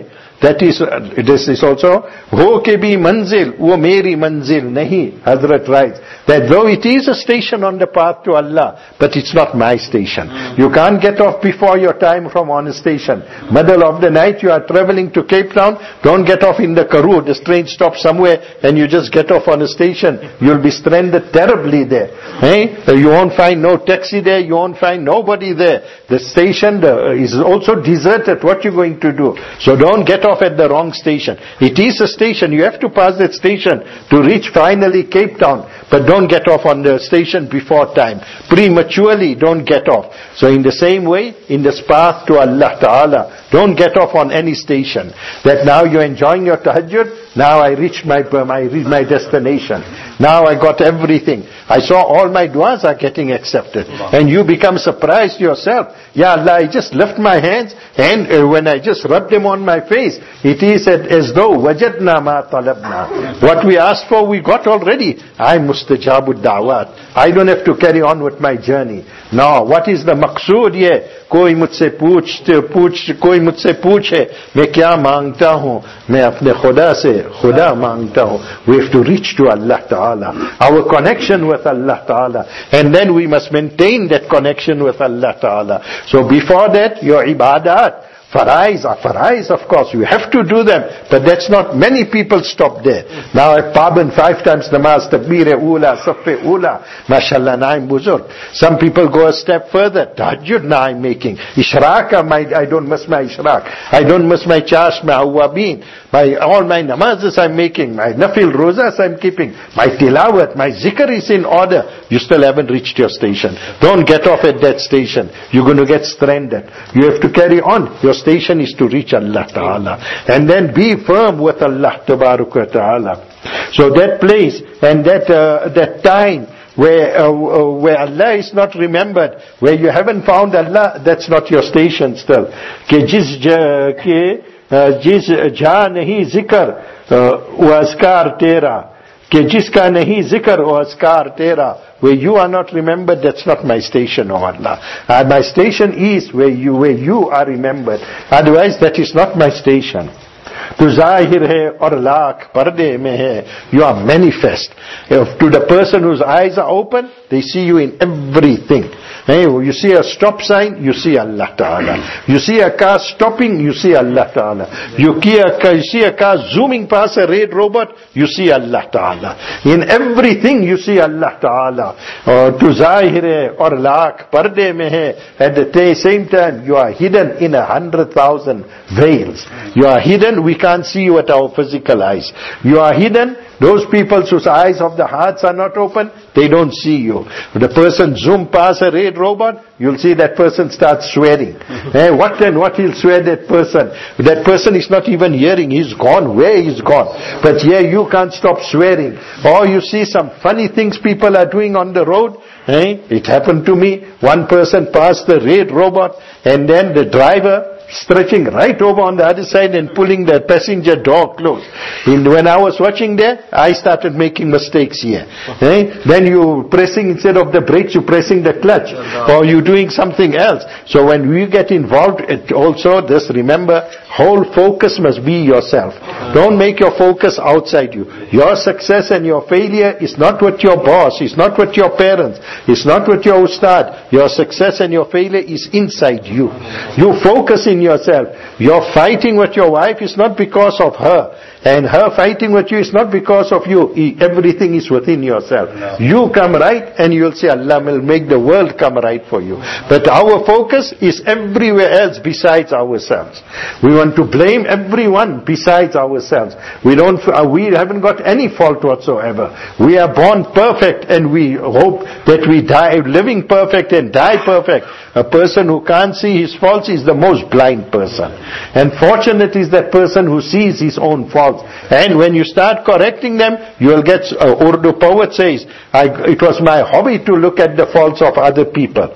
That is, uh, this is also, ho ke bhi manzil, wo meri manzil nahi, Hazrat writes, that though it is a station on the path to Allah, but it's not my station. You can't get off before your time from on a station. Middle of the night, you are traveling to Cape Town, don't get off in the Karoo, the train stops somewhere, and you just get off on a station. You'll be stranded terribly there. Eh? You won't find no taxi there, you won't find nobody there. The station the, is also deserted. What you going to do? So don't get off at the wrong station. It is a station. You have to pass that station to reach finally Cape Town. But don't get off on the station before time. Prematurely, don't get off. So in the same way, in this path to Allah Ta'ala, don't get off on any station. That now you're enjoying your tahajjud, now I reached my, my, my destination. Now I got everything. I saw all my du'as are getting accepted. And you become surprised yourself. Ya Allah, I just lift my hands and uh, when I just rub them on my face, it is as though wajadna ma talabna. What we asked for, we got already. I'm mustajabud da'wat. I don't have to carry on with my journey. Now, what is the maqsood here? कोई मुझसे पूछते पूछ कोई मुझसे पूछे मैं क्या मांगता हूँ मैं अपने खुदा से खुदा मांगता हूँ. We have to reach to Allah Ta'ala, our connection with Allah Ta'ala, and then we must maintain that connection with Allah Ta'ala. So before that, your ibadat, Farais are farais, of course, you have to do them, but that's not, many people stop there. Now I paban five times namaz, takbir ula, safe ula, mashallah, naim buzurg. Some people go a step further, tahajjud na I'm making, ishraq, my, I don't miss my ishraq, I don't miss my chash, my awabin, my, all my namazes I'm making, my nafil rozas I'm keeping, my tilawat, my zikr is in order. You still haven't reached your station. Don't get off at that station. You're going to get stranded. You have to carry on. Your station is to reach Allah Ta'ala. And then be firm with Allah Ta'ala. So that place and that, uh, that time where, uh, uh, where Allah is not remembered, where you haven't found Allah, that's not your station still. Ke jis ja, ke, जिस जहाँ नहीं जिक्र वो अस्कार तेरा कि जिसका नहीं जिक्र वो अस्कार तेरा, where you are not remembered, that's not my station, O Allah. And my station is where you where you are remembered. Otherwise, that is not my station. To zahir hai aur laakh parde mein hai, you are manifest. If to the person whose eyes are open, they see you in everything. Hey, you see a stop sign, you see Allah Ta'ala. You see a car stopping, you see Allah Ta'ala. You see a car zooming past a red robot, you see Allah Ta'ala. In everything you see Allah Ta'ala. To zahir aur laakh parde mein hai. At the same time, you are hidden in a hundred thousand veils. You are hidden, we can't see you at our physical eyes. You are hidden. Those people whose eyes of the hearts are not open, they don't see you. The person zoom past a red robot, you'll see that person starts swearing. eh, what then? What he'll swear that person? That person is not even hearing. He's gone. Where he's gone? But here you can't stop swearing. Or you see some funny things people are doing on the road. Eh? It happened to me. One person passed the red robot and then the driver stretching right over on the other side and pulling the passenger door closed. And when I was watching there, I started making mistakes here. Eh? Then you pressing, instead of the brakes, you pressing the clutch. Or you doing something else. So when we get involved, it also, this remember, whole focus must be yourself. Don't make your focus outside you. Your success and your failure is not with your boss, it's not with your parents, it's not with your ustad. Your success and your failure is inside you. You focus in yourself. Your fighting with your wife is not because of her, and her fighting with you is not because of you. Everything is within yourself. No. You come right and you'll say Allah will make the world come right for you. But our focus is everywhere else besides ourselves. We want to blame everyone besides ourselves. We don't, we haven't got any fault whatsoever. We are born perfect and we hope that we die living perfect and die perfect. A person who can't see his faults is the most blind person. And fortunate is that person who sees his own faults. And when you start correcting them, you will get, uh, Urdu poet says, I, it was my hobby to look at the faults of other people.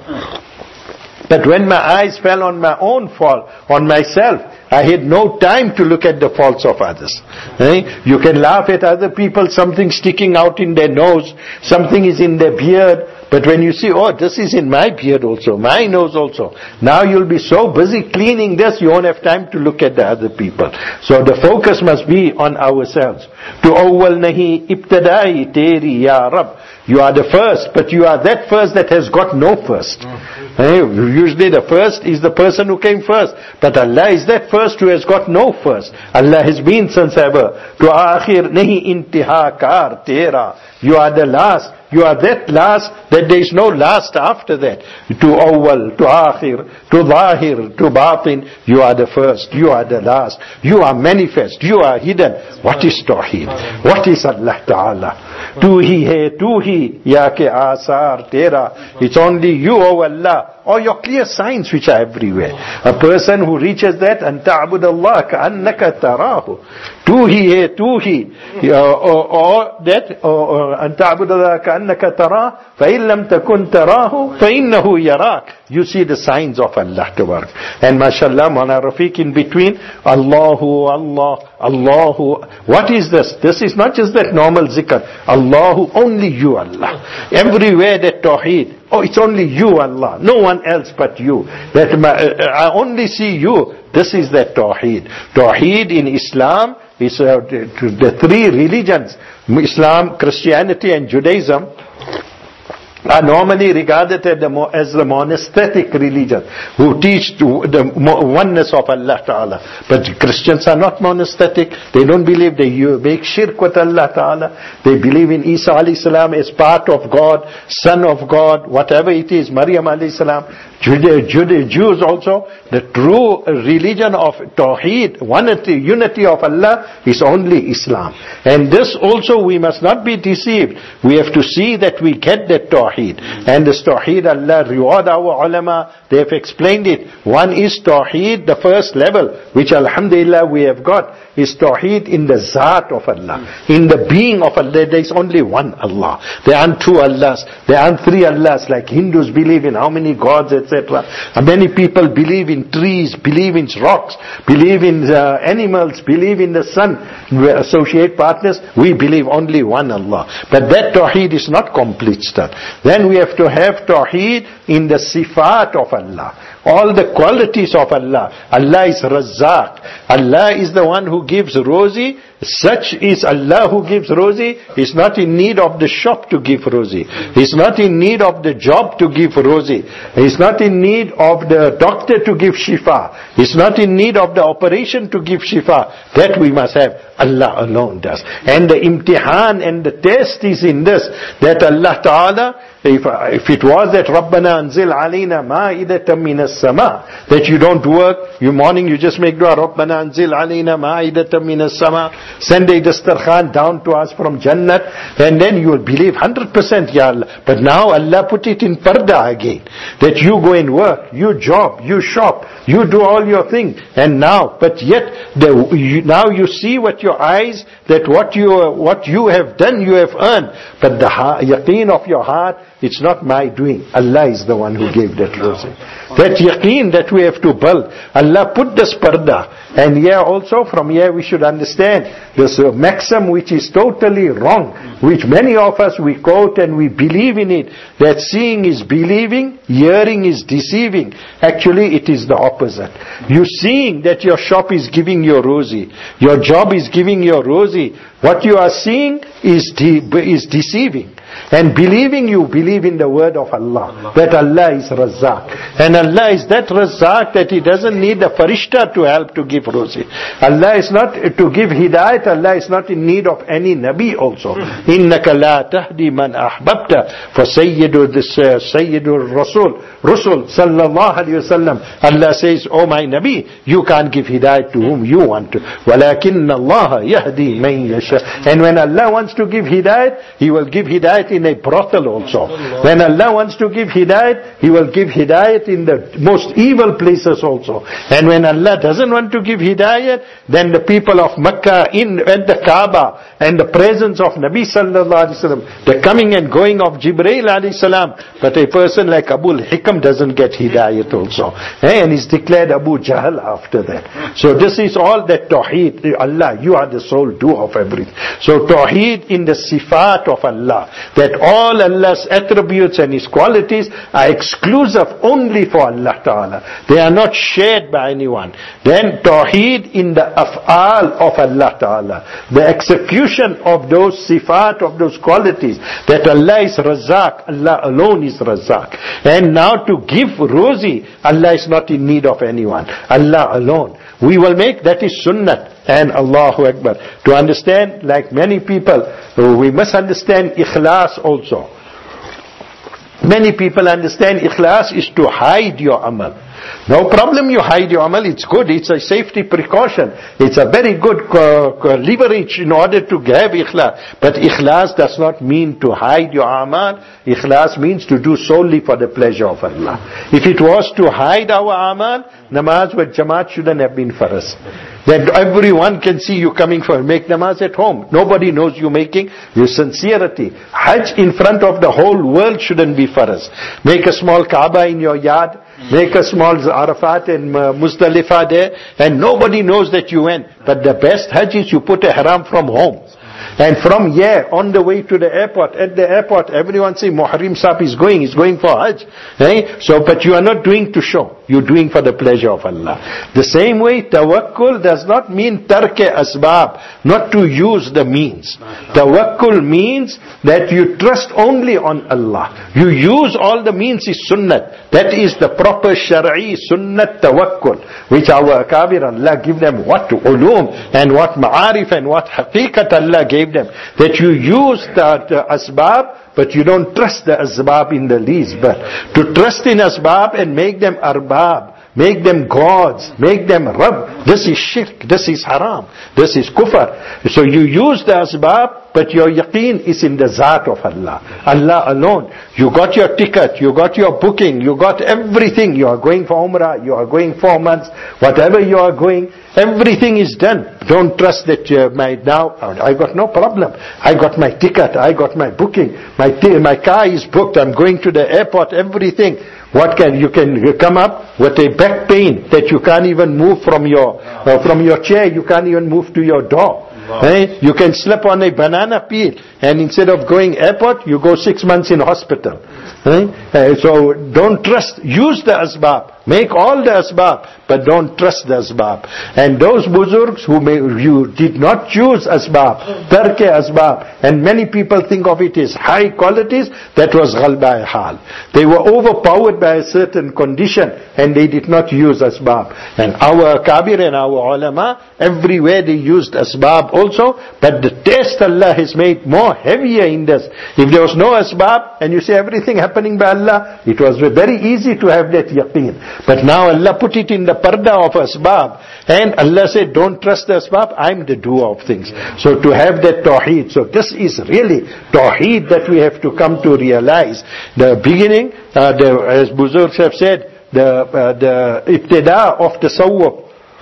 But when my eyes fell on my own fault, on myself, I had no time to look at the faults of others. Eh? You can laugh at other people, something sticking out in their nose, something is in their beard, But when you see, oh, this is in my beard also, my nose also, now you'll be so busy cleaning this, you won't have time to look at the other people. So the focus must be on ourselves. To awwal nahi ibtadai teri ya Rab. You are the first, but you are that first that has got no first. Mm. Eh? Usually the first is the person who came first. But Allah is that first who has got no first. Allah has been since ever. To akhir nahi intiha kar tera. You are the last. You are that last that there is no last after that. To awwal, to akhir, to zahir, to batin. You are the first. You are the last. You are manifest. You are hidden. What is Tawheed? What is Allah Ta'ala? Tu hi hai, tu hi, ya ke asar tera. It's only you, O Allah. Or your clear signs which are everywhere. A person who reaches that, and ta'bud Allah ka'annaka tarahu. Tu hi hai, tu hi. Or that, and ta'bud Allah ka'annaka tarah. فَإِن لَمْ تَكُنْ تَرَاهُ فَإِنَّهُ يَرَاكَ. You see the signs of Allah Tabarak. And mashallah, Mawlana Rafiq in between, Allahu, Allah, Allahu. What is this? This is not just that normal zikr. Allahu, only you Allah. Everywhere that Tawheed. Oh, it's only you Allah. No one else but you. That I only see you. This is that Tawheed. Tawheed in Islam is uh, the three religions. Islam, Christianity and Judaism are normally regarded as the monotheistic religion who teach the oneness of Allah Ta'ala. But Christians are not monotheistic. They don't believe, they make shirk with Allah Ta'ala. They believe in Isa alayhi salam as part of God, son of God, whatever it is, Maryam alayhi salam. Jews also, the true religion of Tawheed, unity, unity of Allah is only Islam. And this also we must not be deceived. We have to see that we get that Tawheed. And this Tawheed, Allah reward our ulama. They have explained it. One is Tawheed, the first level, which alhamdulillah we have got, is Tawheed in the Zat of Allah. In the being of Allah, there is only one Allah. There aren't two Allahs. There aren't three Allahs like Hindus believe in how many gods, et cetera. And many people believe in trees, believe in rocks, believe in uh, animals, believe in the sun. We associate partners. We believe only one Allah. But that Tawheed is not complete stuff. Then we have to have Tawheed in the Sifat of Allah. All the qualities of Allah. Allah is Razzaq. Allah is the one who gives rosy. Such is Allah who gives rosy. He's not in need of the shop to give rosy. He's not in need of the job to give rosy. He's not in need of the doctor to give shifa. He's not in need of the operation to give shifa. That we must have. Allah alone does. And the imtihan and the test is in this. That Allah Ta'ala, if, if it was that Rabbana anzil alayna ma'idatan minas sama, that you don't work, you morning you just make dua, Rabbana anzil alayna ma'idatan minas sama, send a dastarkhan down to us from Jannat, and then you will believe one hundred percent, Ya Allah. But now Allah put it in parda again, that you go and work, you job, you shop, you do all your thing, and now, but yet, the, you, now you see what your eyes, that what you, what you have done, you have earned, but the ha- yaqeen of your heart, it's not my doing. Allah is the one who gave that rosy. That yaqeen that we have to build. Allah put this parda. And here also, from here we should understand this uh, maxim which is totally wrong, which many of us we quote and we believe in it, that seeing is believing, hearing is deceiving. Actually it is the opposite. You seeing that your shop is giving you rosy, your job is giving you rosy, what you are seeing is de- is deceiving. And believing, you believe in the word of Allah, that Allah is Razzaq. And Allah is that Razzaq that He doesn't need the Farishta to help to give rosy. Allah is not, to give Hidayat, Allah is not in need of any Nabi also. إِنَّكَ لَا تَهْدِي مَنْ أَحْبَبْتَ For Sayyidu, this uh, Sayyidur Rasul, Rasul sallallahu alayhi wa sallam, Allah says, oh my Nabi, you can't give Hidayat to whom you want to. وَلَكِنَّ اللَّهَ يَهْدِي مَنْ يَشَاءُ And when Allah wants to give Hidayat, He will give Hidayat in a brothel also. When Allah wants to give Hidayat, He will give Hidayat in the most evil places also. And when Allah doesn't want to give Hidayat, then the people of Makkah in at the Kaaba and the presence of Nabi sallallahu alaihi wasallam, the coming and going of Jibreel alayhi salam. But a person like Abu al-Hikam doesn't get Hidayat also. And he's declared Abu Jahl after that. So this is all that Tawheed. Allah, you are the sole doer of everything. So Tawheed in the Sifat of Allah. that all Allah's attributes and His qualities are exclusive only for Allah Ta'ala. They are not shared by anyone. Then Tawheed in the af'al of Allah Ta'ala, the execution of those sifat, of those qualities, that Allah is Razzaq, Allah alone is Razzaq. And now to give Rozi, Allah is not in need of anyone, Allah alone. We will make, that is Sunnat. And Allahu Akbar. To understand, like many people, we must understand Ikhlas also. Many people understand Ikhlas is to hide your amal. No problem you hide your amal, it's good, it's a safety precaution. It's a very good uh, leverage in order to have Ikhlas. But Ikhlas does not mean to hide your amal. Ikhlas means to do solely for the pleasure of Allah. If it was to hide our amal, namaz with Jamaat shouldn't have been for us. That everyone can see you coming for make namaz at home. Nobody knows you making your sincerity. Hajj in front of the whole world shouldn't be for us. Make a small Kaaba in your yard. Make a small Arafat and uh, Muzdalifah there, and nobody knows that you went. But the best Hajj is you put a haram from home. And from here, on the way to the airport, at the airport, everyone say, Muharrim Saab is going, he's going for Hajj. Right? So, but you are not doing to show. You're doing for the pleasure of Allah. The same way, tawakkul does not mean tarke asbab, not to use the means. Tawakkul means that you trust only on Allah. You use all the means is sunnat. That is the proper shari'i sunnat tawakkul, which our akabir, Allah give them what ulum and what ma'arif and what haqiqat Allah gave them. That you use the, the asbab, but you don't trust the asbab in the least. But to trust in asbab and make them arbab, make them gods, make them Rabb, this is shirk, this is haram, this is kufr. So you use the asbab, but your yaqeen is in the Zat of Allah. Allah alone. You got your ticket, you got your booking, you got everything. You are going for Umrah, you are going four months, whatever you are going, everything is done. Don't trust that uh, my now, I got no problem. I got my ticket, I got my booking, my t- my car is booked, I'm going to the airport, everything. What can, you can come up with a back pain that you can't even move from your, uh, from your chair, you can't even move to your door. Hey, you can slip on a banana peel, and instead of going airport, you go six months in hospital. Hey? Uh, so don't trust, use the asbab, make all the asbab, but don't trust the asbab. And those buzurgs who may, you did not choose asbab, tarke asbab, and many people think of it as high qualities, that was ghalba hal. They were overpowered by a certain condition, and they did not use asbab. And our kabir and our ulama, everywhere they used asbab also, but the test Allah has made more heavier in this. If there was no asbab, and you say everything happening by Allah, it was very easy to have that yaqeen. But now Allah put it in the parda of asbab, and Allah said, don't trust the asbab, I'm the doer of things. So to have that tawheed, so this is really tawheed that we have to come to realize. The beginning, uh, the, as Buzurgs have said, the, uh, the ibtida of the tasawwuf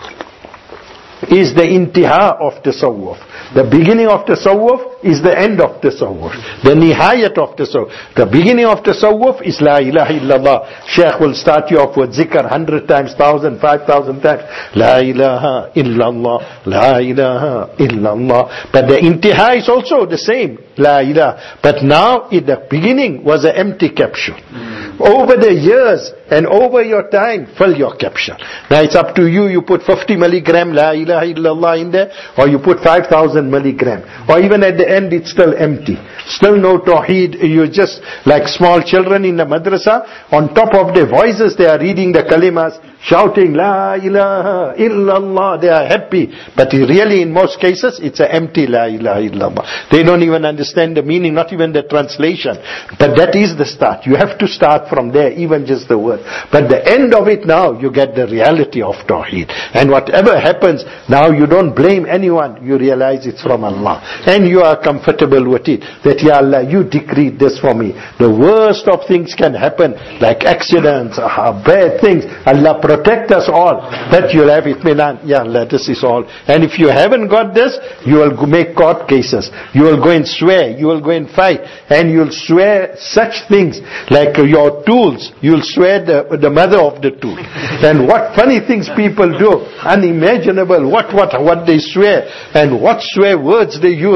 is the intiha of tasawwuf. The beginning of tasawwuf is the end of tasawwuf. The nihayat of tasawwuf. The beginning of tasawwuf is la ilaha illallah. Shaykh will start you off with zikr hundred times, thousand, five thousand times. La ilaha illallah, la ilaha illallah. But the intiha is also the same. La ilaha. But now in the beginning was an empty capsule. Over the years and over your time, fill your capsule. Now it's up to you. You put fifty milligram la ilaha illallah in there, or you put five thousand milligram, or even at the end it's still empty. Still no tawheed. You just like small children in the madrasa, on top of their voices they are reading the kalimas, shouting la ilaha illallah. They are happy, but really in most cases it's an empty la ilaha illallah. They don't even understand the meaning, not even the translation. But that is the start. You have to start from there, even just the word. But the end of it now, you get the reality of tawheed. And whatever happens, now you don't blame anyone. You realize it's from Allah. And you are comfortable with it. That, Ya Allah, you decreed this for me. The worst of things can happen, like accidents, uh, bad things. Allah protect us all. That you'll have itminan. Ya Allah, this is all. And if you haven't got this, you will make court cases. You will go and swear. You will go and fight. And you'll swear such things, like your tools. You'll swear the, the mother of the tool. And what funny things people do. Unimaginable. What, what, what they swear. And what swear words they use. It's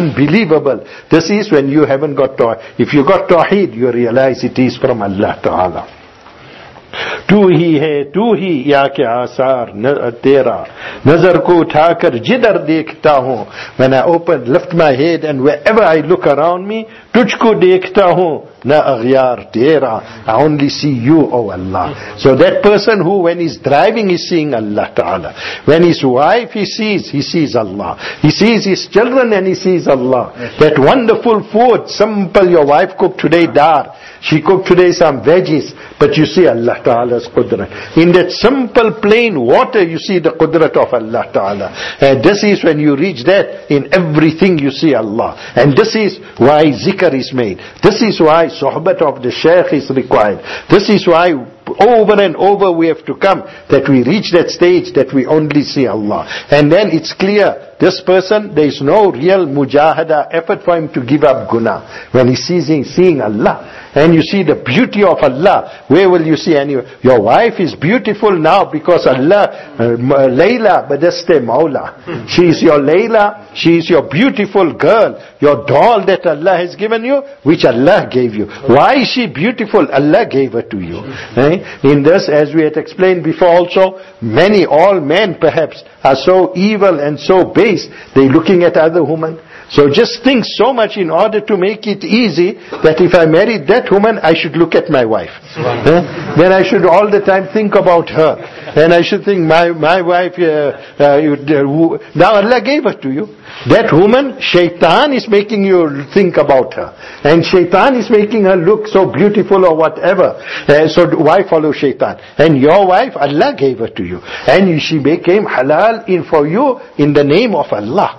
unbelievable. This is when you haven't got Tawheed. If you got Tawheed, you realize it is from Allah Ta'ala. तू ही है तू ही या के आसार न, तेरा नजर को उठाकर जिधर देखता हूँ. When I open, lift my head and wherever I look around me, तुझको देखता हूँ न अगयार तेरा. I only see you, O Allah. So that person who when he's driving is seeing Allah Ta'ala. When his wife he sees, he sees Allah. He sees his children and he sees Allah. That wonderful food, simple, your wife cooked today dar. She cooked today some veggies, but you see Allah Ta'ala's qudrat. In that simple plain water you see the qudrat of Allah Ta'ala. And this is when you reach that, in everything you see Allah. And this is why zikr is made. This is why sohbat of the shaykh is required. This is why over and over we have to come, that we reach that stage that we only see Allah. And then it's clear, this person, there is no real mujahada, effort for him to give up guna. When he sees him seeing Allah, and you see the beauty of Allah, where will you see any? Your wife is beautiful now because Allah, uh, Layla Badaste Maula. She is your Layla, she is your beautiful girl, your doll that Allah has given you, which Allah gave you. Why is she beautiful? Allah gave her to you. Eh? In this, as we had explained before also, many, all men perhaps, are so evil and so base, they're looking at other women. So just think so much in order to make it easy that if I married that woman, I should look at my wife. Eh? Then I should all the time think about her. And I should think my, my wife, uh, uh, you, uh, now Allah gave her to you. That woman, shaitan is making you think about her. And shaitan is making her look so beautiful or whatever. Uh, so why follow shaitan? And your wife, Allah gave her to you. And she became halal in for you in the name of Allah.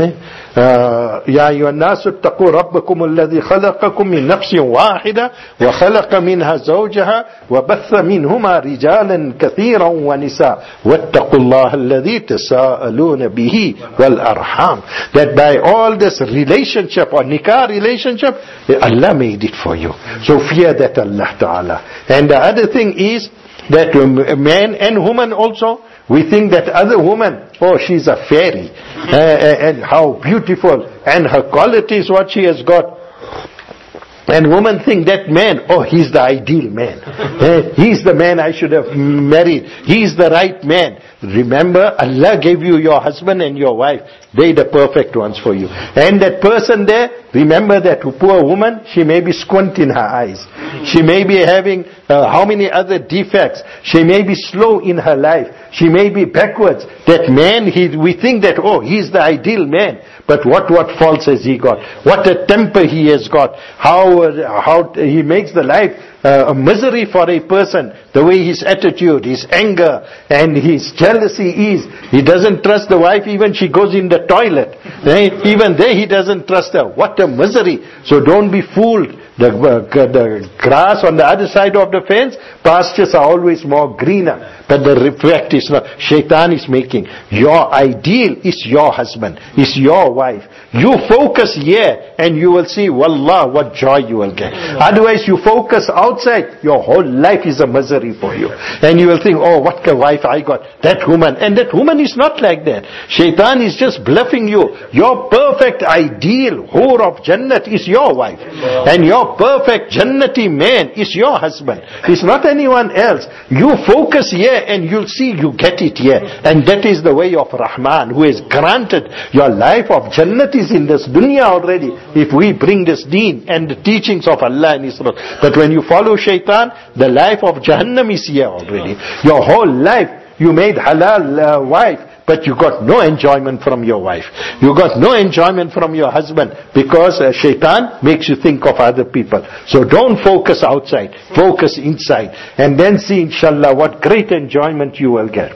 يا أيها الناس اتقوا ربكم الذي خلقكم من نفس واحدة وخلق منها زوجها وبث منهما رجالا كثيرا ونساء واتقوا الله الذي تساءلون به والأرحام. That by all this relationship or nikah relationship, Allah made it for you. So fear that Allah Ta'ala. And the other thing is that man and woman also, we think that other woman, oh, she's a fairy, uh, and how beautiful, and her qualities, what she has got. And women think that man, oh, he's the ideal man. Uh, he's the man I should have married. He's the right man. Remember, Allah gave you your husband and your wife. They the perfect ones for you. And that person there, remember that poor woman, she may be squint in her eyes. She may be having uh, how many other defects. She may be slow in her life. She may be backwards. That man, he, we think that, oh, he's the ideal man. But what, what faults has he got? What a temper he has got. How, uh, how he makes the life uh, a misery for a person. The way his attitude, his anger, and his jealousy is. He doesn't trust the wife even she goes in the toilet. Right? Even there he doesn't trust her. What a misery. So don't be fooled. The, uh, the grass on the other side of the fence, pastures are always more greener. But the effect is not. Shaitan is making. Your ideal is your husband, is your wife. You focus here and you will see, wallah, what joy you will get. Otherwise you focus outside, your whole life is a misery for you. And you will think, oh, what a wife I got. That woman. And that woman is not like that. Shaitan is just bluffing you. Your perfect ideal whore of Jannat is your wife. And your perfect Jannati man is your husband. It's not anyone else. You focus here and you'll see you get it here. And that is the way of Rahman, who has granted your life of Jannat is in this dunya already, if we bring this deen and the teachings of Allah and His Rasul. But when you follow shaitan, the life of Jahannam is here already. Your whole life, you made halal uh, wife, but you got no enjoyment from your wife. You got no enjoyment from your husband because uh, shaitan makes you think of other people. So don't focus outside, focus inside. And then see inshallah what great enjoyment you will get.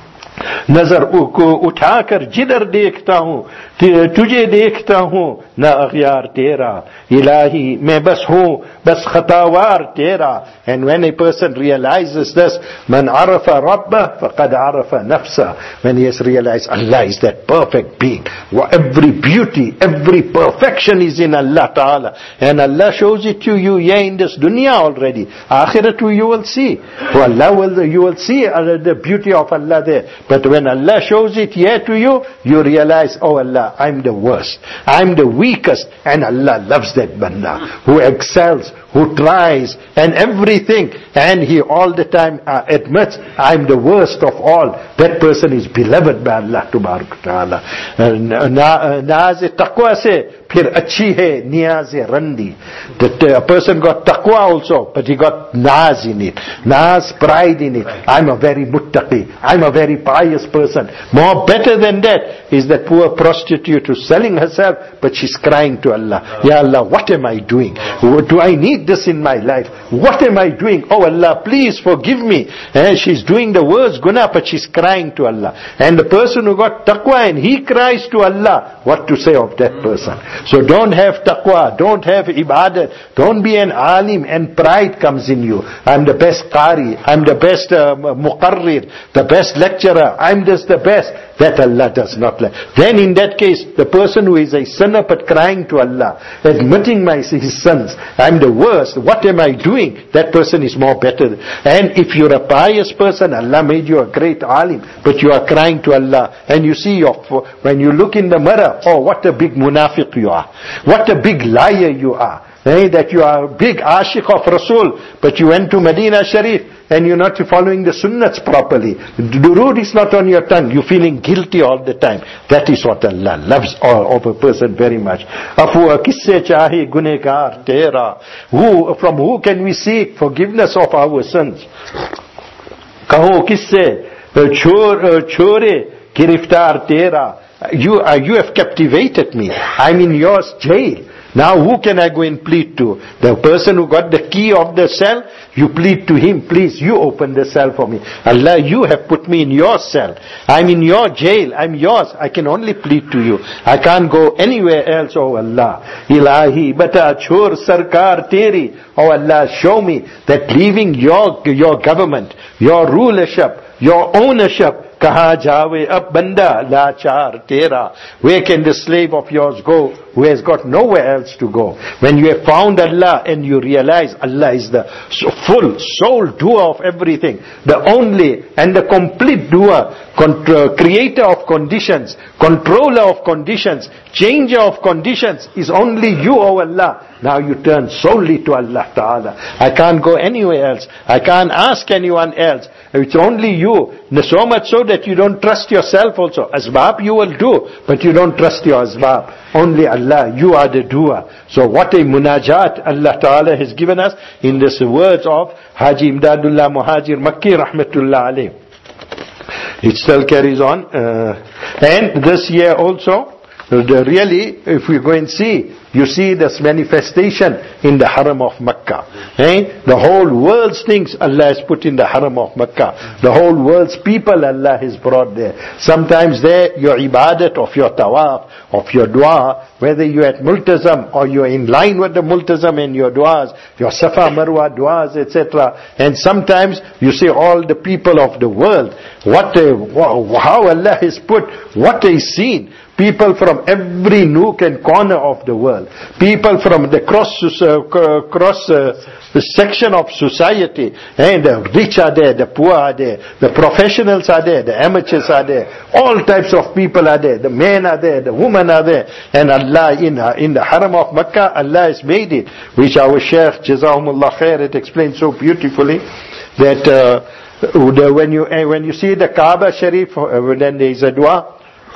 नजर को उठाकर जिधर देखता हूँ तुझे देखता हूँ न अग़यार तेरा इलाही मैं बस हूँ बस खतावार तेरा. And when a person realizes this, man arafa rabbah faqad arafa nafsa, when he has realized Allah is that perfect being, every beauty, every perfection is in Allah Ta'ala, and Allah shows it to you here in this dunya already. Akhiratu you will see, for Allah will, you will see the beauty of Allah there. But when Allah shows it here to you, you realize, oh Allah, I'm the worst. I'm the weakest. And Allah loves that banda who excels, who tries and everything. And he all the time uh, admits, I'm the worst of all. That person is beloved by Allah Tabarak Ta'ala. Naaz taqwa se phir achhi hai niyaz randi. That a person got taqwa also, but he got naaz in it. Naaz, pride in it. I'm a very muttaqi. I'm a very pious person. More better than that is that poor prostitute who's selling herself, but she's crying to Allah. Ya Allah, what am I doing? Do I need this in my life? What am I doing? Oh Allah, please forgive me. And she's doing the worst guna, but she's crying to Allah. And the person who got taqwa and he cries to Allah, what to say of that person? So don't have taqwa, don't have ibadat, don't be an alim and pride comes in you. I'm the best qari, I'm the best uh, muqarrir, the best lecturer, I'm just the best. That Allah does not like. Then in that case, the person who is a sinner but crying to Allah, admitting my his sins, I'm the worst, what am I doing? That person is more better. And if you're a pious person, Allah made you a great alim, but you are crying to Allah, and you see your, when you look in the mirror, oh what a big munafiq you are, what a big liar you are. Hey, that you are a big ashiq of Rasul, but you went to Medina Sharif and you're not following the sunnats properly. Durood is not on your tongue. You're feeling guilty all the time. That is what Allah loves of a person very much. Afu kisse chahe gunegar tera. Who, from who can we seek forgiveness of our sins? Kaho kisse chor chore giriftar tera. You, uh, you have captivated me. I'm in your jail. Now who can I go and plead to? The person who got the key of the cell, you plead to him, please, you open the cell for me. Allah, you have put me in your cell. I'm in your jail. I'm yours. I can only plead to you. I can't go anywhere else, oh Allah. Ilahi, bata chor sarkar teri. Oh Allah, show me that leaving your, your government, your rulership, your ownership, kaha jawe ab banda lachar tera. Where can the slave of yours go who has got nowhere else to go? When you have found Allah and you realize Allah is the full sole doer of everything, the only and the complete doer, control, creator of conditions, controller of conditions, changer of conditions is only you, O Allah. Now you turn solely to Allah Ta'ala. I can't go anywhere else. I can't ask anyone else. It's only you. So much so that you don't trust yourself also. Asbab you will do, but you don't trust your asbab. Only Allah, you are the doer. So what a munajat Allah Ta'ala has given us in this words of Haji Imdadullah Muhajir Makki Rahmatullah Alayh. It still carries on. Uh, and this year also, the, really, if we go and see, you see this manifestation in the Haram of Makkah. Eh? The whole world's things Allah has put in the Haram of Makkah. The whole world's people Allah has brought there. Sometimes there, your ibadat of your tawaf, of your dua, whether you're at multazam or you're in line with the multazam and your duas, your Safa Marwa duas, et cetera. And sometimes you see all the people of the world. What a, how Allah has put, what a scene. People from every nook and corner of the world. People from the cross, uh, cross uh, the section of society. And the rich are there, the poor are there, the professionals are there, the amateurs are there. All types of people are there. The men are there, the women are there. And Allah, in, in the Haram of Makkah, Allah has made it. Which our Shaykh, Jazahumullah Khair, it explained so beautifully. That uh, when you when you see the Kaaba Sharif, then there is a dua.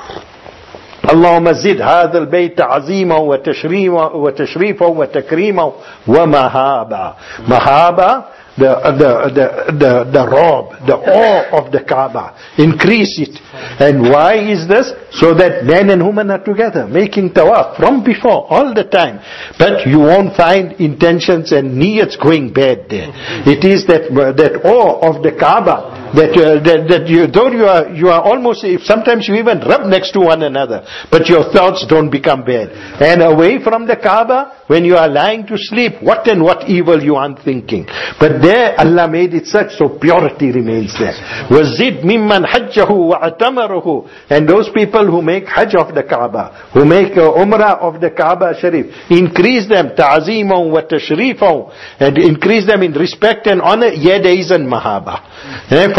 اللهم زد هذا البيت عظيما وتشريفا وتشريفا وتكريما ومهابا. Mahaba, the the the the the robe, the awe of the Kaaba. Increase it. And why is this? So that men and women are together, making tawaf from before, all the time. But you won't find intentions and niyats going bad there. It is that that awe of the Kaaba. That, uh, that that you, though you are you are almost, sometimes you even rub next to one another, but your thoughts don't become bad. And away from the Kaaba, when you are lying to sleep, what and what evil you aren't thinking. But there Allah made it such, so purity remains there. وَزِدْ مِمَّنْ حَجَّهُ وَأَتَمَرُهُ. And those people who make Hajj of the Kaaba, who make uh, Umrah of the Kaaba Sharif, increase them ta'zeeman wa tashrifan, and increase them in respect and honor. Yeah, there is an mahaba. Eh, for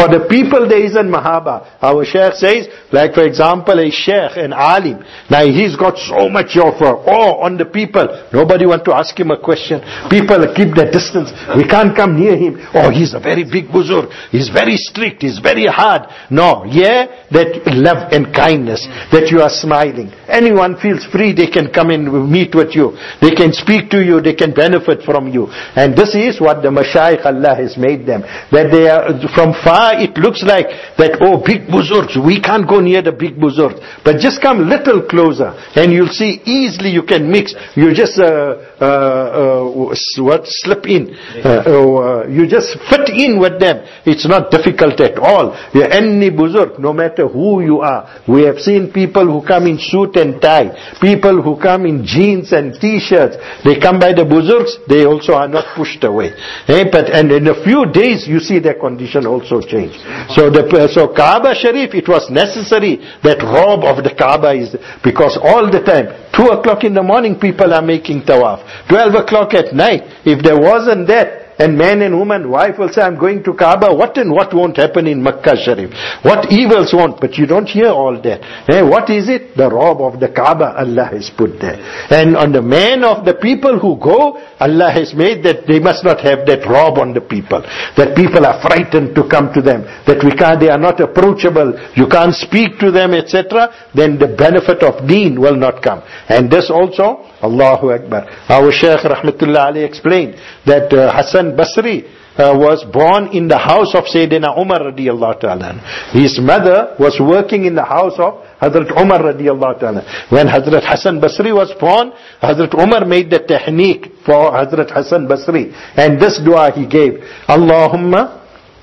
For the people there isn't mahaba. Our Shaykh says, like for example a Shaykh, an alim, now he's got so much of uh, awe on the people. Nobody want to ask him a question. People keep their distance. We can't come near him. Oh, he's a very big buzurg. He's very strict. He's very hard. No, yeah, that love and kindness, that you are smiling. Anyone feels free, they can come and meet with you. They can speak to you. They can benefit from you. And this is what the Mashaykh Allah has made them. That they are, from far it looks like that, oh, big buzurgs, we can't go near the big buzurgs. But just come little closer and you'll see easily you can mix. You just uh, uh, uh, what slip in. Uh, uh, you just fit in with them. It's not difficult at all. Any buzurg, no matter who you are. We have seen people who come in suit and tie. People who come in jeans and t-shirts. They come by the buzurgs, they also are not pushed away. Eh? But, and in a few days you see their condition also change. So the so Kaaba Sharif, it was necessary that robe of the Kaaba is, because all the time, two o'clock in the morning people are making tawaf. twelve o'clock at night, if there wasn't that, and man and woman, wife will say, I'm going to Kaaba, what and what won't happen in Makkah Sharif? What evils won't? But you don't hear all that. Eh, what is it? The robe of the Kaaba Allah has put there. And on the man of the people who go, Allah has made that they must not have that robe on the people. That people are frightened to come to them. That we can't, they are not approachable. You can't speak to them, et cetera. Then the benefit of deen will not come. And this also, Allahu Akbar. Our Shaykh Rahmatullah Ali explained that uh, Hassan Basri uh, was born in the house of Sayyidina Umar radiallahu ta'ala. His mother was working in the house of Hazrat Umar radiallahu ta'ala. When Hazrat Hassan Basri was born, Hazrat Umar made the tahniq for Hazrat Hassan Basri. And this dua he gave, Allahumma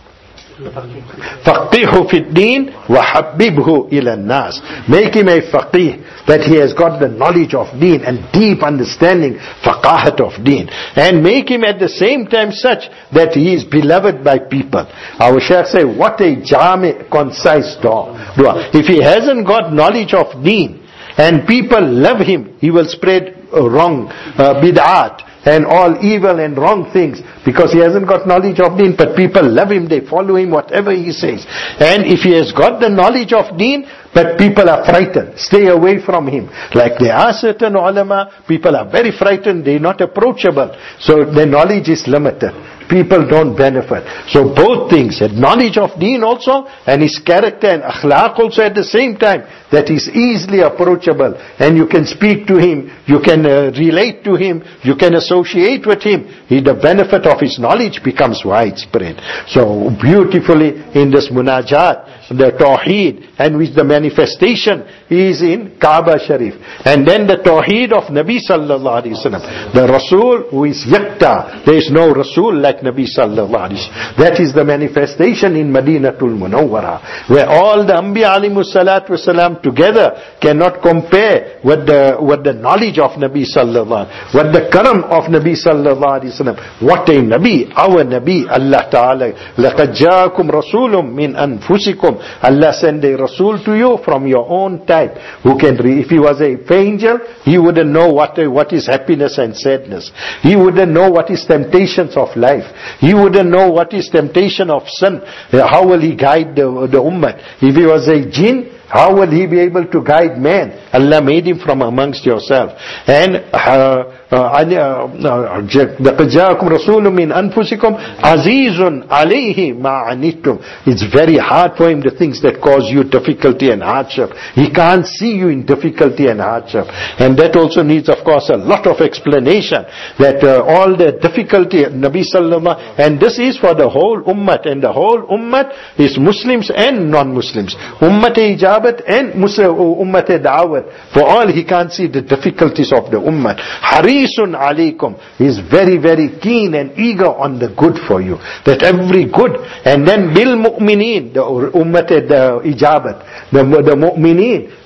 فَقِّهُ فِي الدِّينِ وَحَبِّبْهُ إِلَى النَّاسِ. Make him a faqih, that he has got the knowledge of deen and deep understanding, faqahat of deen. And make him at the same time such that he is beloved by people. Our Shaykh say, what a jami, concise dua. If he hasn't got knowledge of deen, and people love him, he will spread wrong uh, bid'at and all evil and wrong things, because he hasn't got knowledge of deen. But people love him, they follow him whatever he says. And if he has got the knowledge of deen, but people are frightened, stay away from him. Like there are certain ulama, people are very frightened, they are not approachable, so their knowledge is limited. People don't benefit. So both things, knowledge of deen also, and his character and akhlaq also at the same time, that is easily approachable, and you can speak to him, you can uh, relate to him, you can associate with him. He, the benefit of his knowledge becomes widespread. So beautifully in this munajat, the tawheed, and with the manifestation is in Kaaba Sharif. And then the tawheed of Nabi sallallahu alaihi wasallam, the Rasul who is yakta. There is no Rasul like Nabi sallallahu alaihi wasallam. That is the manifestation in Madinatul Munawwara, where all the Anbiya alaihimus salatu wasalam together cannot compare with the with the knowledge of Nabi sallallahu alaihi wasallam, with the karam of Nabi sallallahu alaihi wasallam. What a Nabi, our Nabi, Allah Ta'ala, لَقَدْ جَاءَكُمْ رَسُولٌ مِّنْ أَنفُسِكُمْ. Allah sent a Rasul to you from your own type, who can re- if he was a angel, he wouldn't know what what is happiness and sadness. He wouldn't know what is temptations of life. He wouldn't know what is temptation of sin. How will he guide the, the ummah? If he was a jinn, how will he be able to guide man? Allah made him from amongst yourself. And لَقَدْ جَاءَكُمْ رَسُولٌ مِّنْ أَنفُسِكُمْ عَزِيزٌ عَلَيْهِ مَا عَنِتُّمْ. It's very hard for him, the things that cause you difficulty and hardship. He can't see you in difficulty and hardship. And that also needs, of course, a lot of explanation. That uh, all the difficulty, Nabi Sallallahu, and this is for the whole ummah. And the whole ummah is Muslims and non-Muslims. Ummah-e-ijab and Ummah Da'awat. For all, he can't see the difficulties of the Ummah. Harisun alaykum. He is very, very keen and eager on the good for you. That every good. And then bil mu'mineen, the Ummah Ijabat, the, the mu'mineen,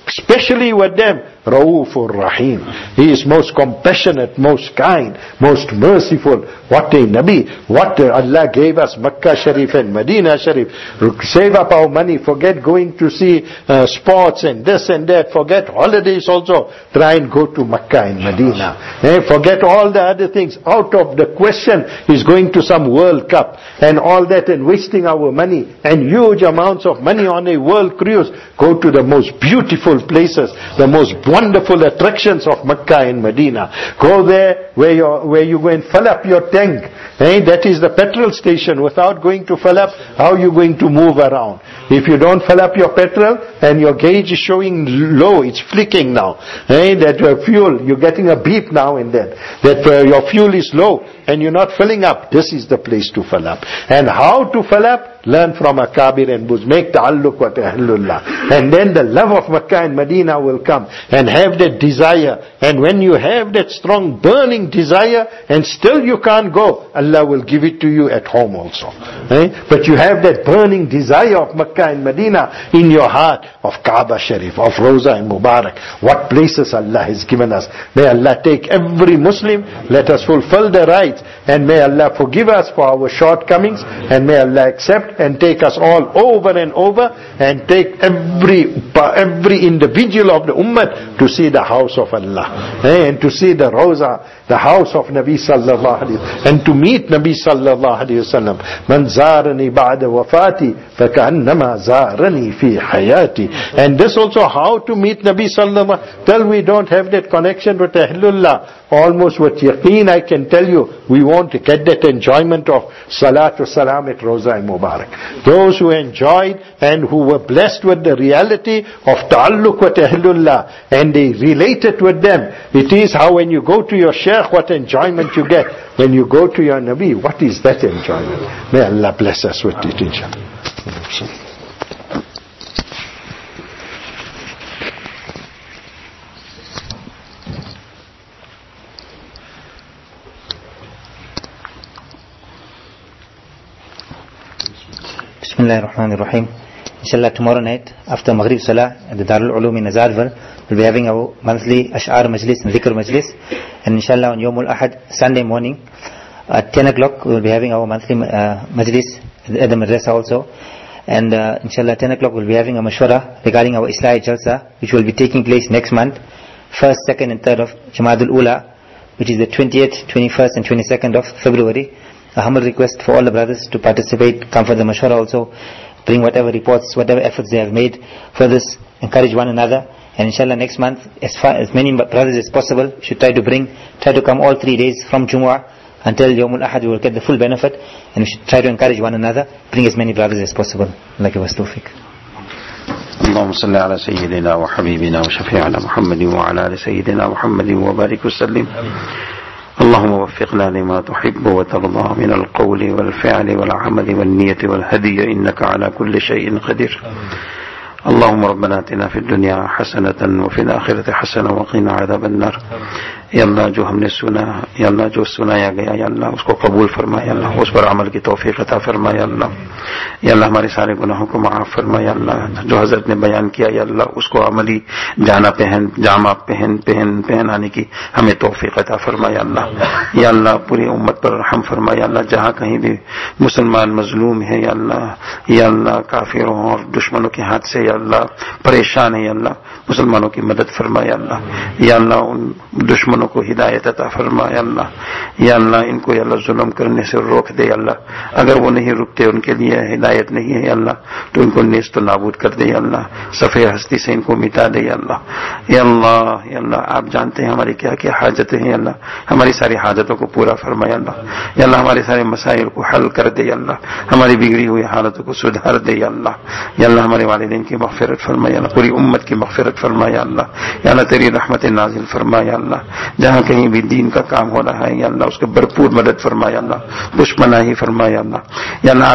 especially with them, Raufur Rahim. He is most compassionate, most kind, most merciful. What a Nabi. What Allah gave us, Makkah Sharif and Medina Sharif. Save up our money, forget going to see uh, sports and this and that, forget holidays also. Try and go to Makkah and Medina. Eh, forget all the other things. Out of the question is going to some World Cup and all that and wasting our money and huge amounts of money on a world cruise. Go to the most beautiful places, the most wonderful attractions of Makkah and Medina. Go there where you where you go and fill up your tank. Eh? That is the petrol station. Without going to fill up, how are you going to move around? If you don't fill up your petrol and your gauge is showing low, it's flicking now. Eh? That your fuel, you're getting a beep now and then. That uh, your fuel is low and you're not filling up. This is the place to fill up. And how to fill up? Learn from Akabir and Buz. Make ta'alluq wa ta'allullah. And then the love of Makkah and Medina will come. And have that desire. And when you have that strong burning desire and still you can't go, Allah will give it to you at home also. Eh? But you have that burning desire of Makkah and Medina in your heart, of Kaaba Sharif, of Roza and Mubarak. What places Allah has given us. May Allah take every Muslim. Let us fulfill the rights. And may Allah forgive us for our shortcomings. And may Allah accept and take us all over and over and take every every individual of the ummah to see the house of Allah, eh? And to see the Roza, the house of Nabi sallallahu alaihi wasallam, and to meet Nabi sallallahu alaihi wasallam. Man zarani ba'da wafati fakannama zarani fi hayati. And this also how to meet Nabi sallallahu alaihi wasallam. Till we don't have that connection with Ahlullah, almost with yaqeen, I can tell you, we won't get that enjoyment of Salatu Salam at Roza and Mubarak. Those who enjoyed and who were blessed with the reality of Ta'alluq with Ahlullah and they related with them. It is how when you go to your Shaykh, what enjoyment you get. When you go to your Nabi, what is that enjoyment? May Allah bless us with it, inshallah. Bismillah ar-Rahman ar-Rahim. Inshallah, tomorrow night after Maghrib Salah at the Darul Ulum in Azadwal, we'll be having our monthly Ash'ar Majlis and Dhikr Majlis. And inshallah on Yawmul Ahad, Sunday morning at ten o'clock, we'll be having our monthly uh, Majlis at the Madrasa also. And uh, inshallah ten o'clock we'll be having a Mashwara regarding our Islahi Jalsa, which will be taking place next month, first, second and third of Jamaadul Ula, which is the twentieth, twenty-first and twenty-second of February. A humble request for all the brothers to participate, come for the mashwara also, bring whatever reports, whatever efforts they have made for this, encourage one another. And inshallah next month, as far as many brothers as possible, should try to bring, try to come all three days from Jumu'ah until Yawmul Ahad, we will get the full benefit. And we should try to encourage one another, bring as many brothers as possible. Allah give us tawfiq. اللهم صل على سيدنا وحبيبنا وشفيعنا محمد وعلى آل سيدنا محمد وبارك وسلم. اللهم وفقنا لما تحب وترضى من القول والفعل والعمل والنية والهدي إنك على كل شيء قدير. اللهم ربنا آتنا في الدنيا حسنة وفي الآخرة حسنة وقنا عذاب النار. یا اللہ جو ہم نے سنا، یا اللہ جو سنایا گیا، یا اللہ اس کو قبول فرما، یا اللہ اس پر عمل کی توفیق عطا فرما، یا اللہ یا اللہ ہمارے سارے گناہوں کو معاف فرما، یا اللہ جو حضرت نے بیان کیا، یا اللہ اس کو عملی جانا پہن جامہ پہن پہن پہنانے کی ہمیں توفیق عطا فرما، یا اللہ یا اللہ پوری امت پر رحم فرما، یا اللہ جہاں کہیں بھی مسلمان مظلوم ہے، یا اللہ یا اللہ کافروں اور دشمنوں کے ہاتھ سے یا اللہ پریشان ہے، یا اللہ مسلمانوں کی مدد فرما، یا اللہ یا اللہ ان دشمنوں کو ہدایت عطا فرما، یا اللہ یا اللہ ان کو یا اللہ ظلم کرنے سے روک دے، یا اللہ اگر وہ نہیں رکتے ان کے لیے ہدایت نہیں ہے، یا اللہ تو ان کو نیست و نابود کر دے، یا اللہ صفحہ ہستی سے ان کو مٹا دے، یا اللہ یا اللہ یا اللہ آپ جانتے ہیں ہماری کیا کیا حاجتیں ہیں، یا اللہ ہماری ساری حاجتوں کو پورا فرما، یا اللہ یا اللہ ہمارے سارے مسائل کو حل کر دے، یا اللہ ہماری بگڑی ہوئی حالتوں کو سدھار دے، یا اللہ یا اللہ ہمارے والدین کی مغفرت فرما، یا اللہ پوری امت کی مغفرت فرما، یا اللہ یا اللہ تیری رحمت نازل فرما، یا اللہ جہاں کہیں بھی دین کا کام ہو رہا ہے یا اللہ اس کو بھرپور مدد فرما، یا اللہ دشمناہی فرما، یا اللہ یا اللہ آپ کے سوا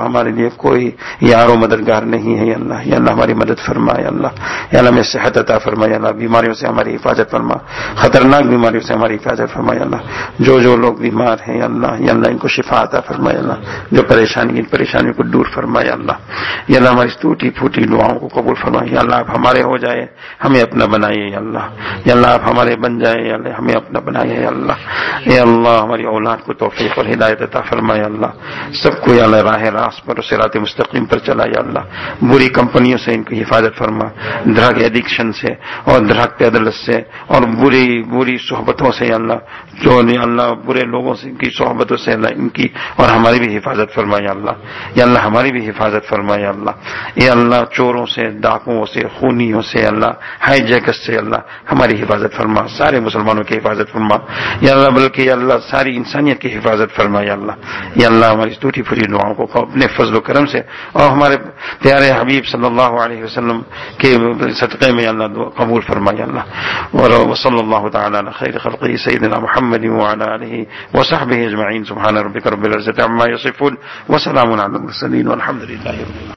ہمارے لیے کوئی یار و مددگار نہیں ہے یا اللہ. یا اللہ ہماری مدد فرما یا اللہ. یا اللہ ہمیں صحت عطا فرما یا اللہ. بیماریوں سے ہماری حفاظت فرما, خطرناک بیماریوں سے ہماری حفاظت فرما یا اللہ. جو جو لوگ بیمار ہیں یا اللہ یا اللہ ان کو شفا عطا فرما یا اللہ. جو پریشانی ان پریشانیوں کو دور فرما یا اللہ. یا اللہ ہماری ٹوٹی پھوٹی دعاؤں کو قبول فرما یا اللہ. آپ ہمارے ہو جائے, ہمیں اپنا بنائیے یا اللہ. یا اللہ آپ ہمارے بن جائے یا اللہ, ہمیں اپنا بنائیے یا اللہ. یا اللہ ہماری اولاد کو توفیق اور ہدایت عطا فرما یا اللہ. سب کو یا اللہ راہ راست پر صراط مستقیم پر چلا یا اللہ. بری کمپنیوں سے ان کی حفاظت فرما, ڈرگ ایڈکشن سے اور ڈرگ پیدلت سے اور بری بری صحبتوں سے یا اللہ. جو یا اللہ برے لوگوں سے کی صحبتوں سے اللہ ان کی اور ہماری بھی حفاظت فرما یا اللہ. یا اللہ ہماری بھی حفاظت فرما یا اللہ. یا اللہ چوروں سے, ڈاکوؤں سے, خونیوں سے اللہ, ہائی جیکس سے اللہ ہماری حفاظت فرما. سارے مسلمانوں کی حفاظت فرما یا اللہ, بلکہ یا اللہ ساری انسانیت کی حفاظت فرما یا اللہ. یا اللہ ہماری ٹوٹی پھوٹی دعاؤں کو اپنے فضل و کرم سے اور ہمارے پیارے حبیب صلی اللہ علیہ وسلم کے صدقے میں اللہ قبول فرما یا اللہ. اور صلی اللہ تعالی علی خیر خلقہ سیدنا محمد وعلی آلہ وصحبہ اجمعین. سبحان ربک رب العزۃ عما یصفون وسلام علی المرسلین والحمد للہ رب العالمین.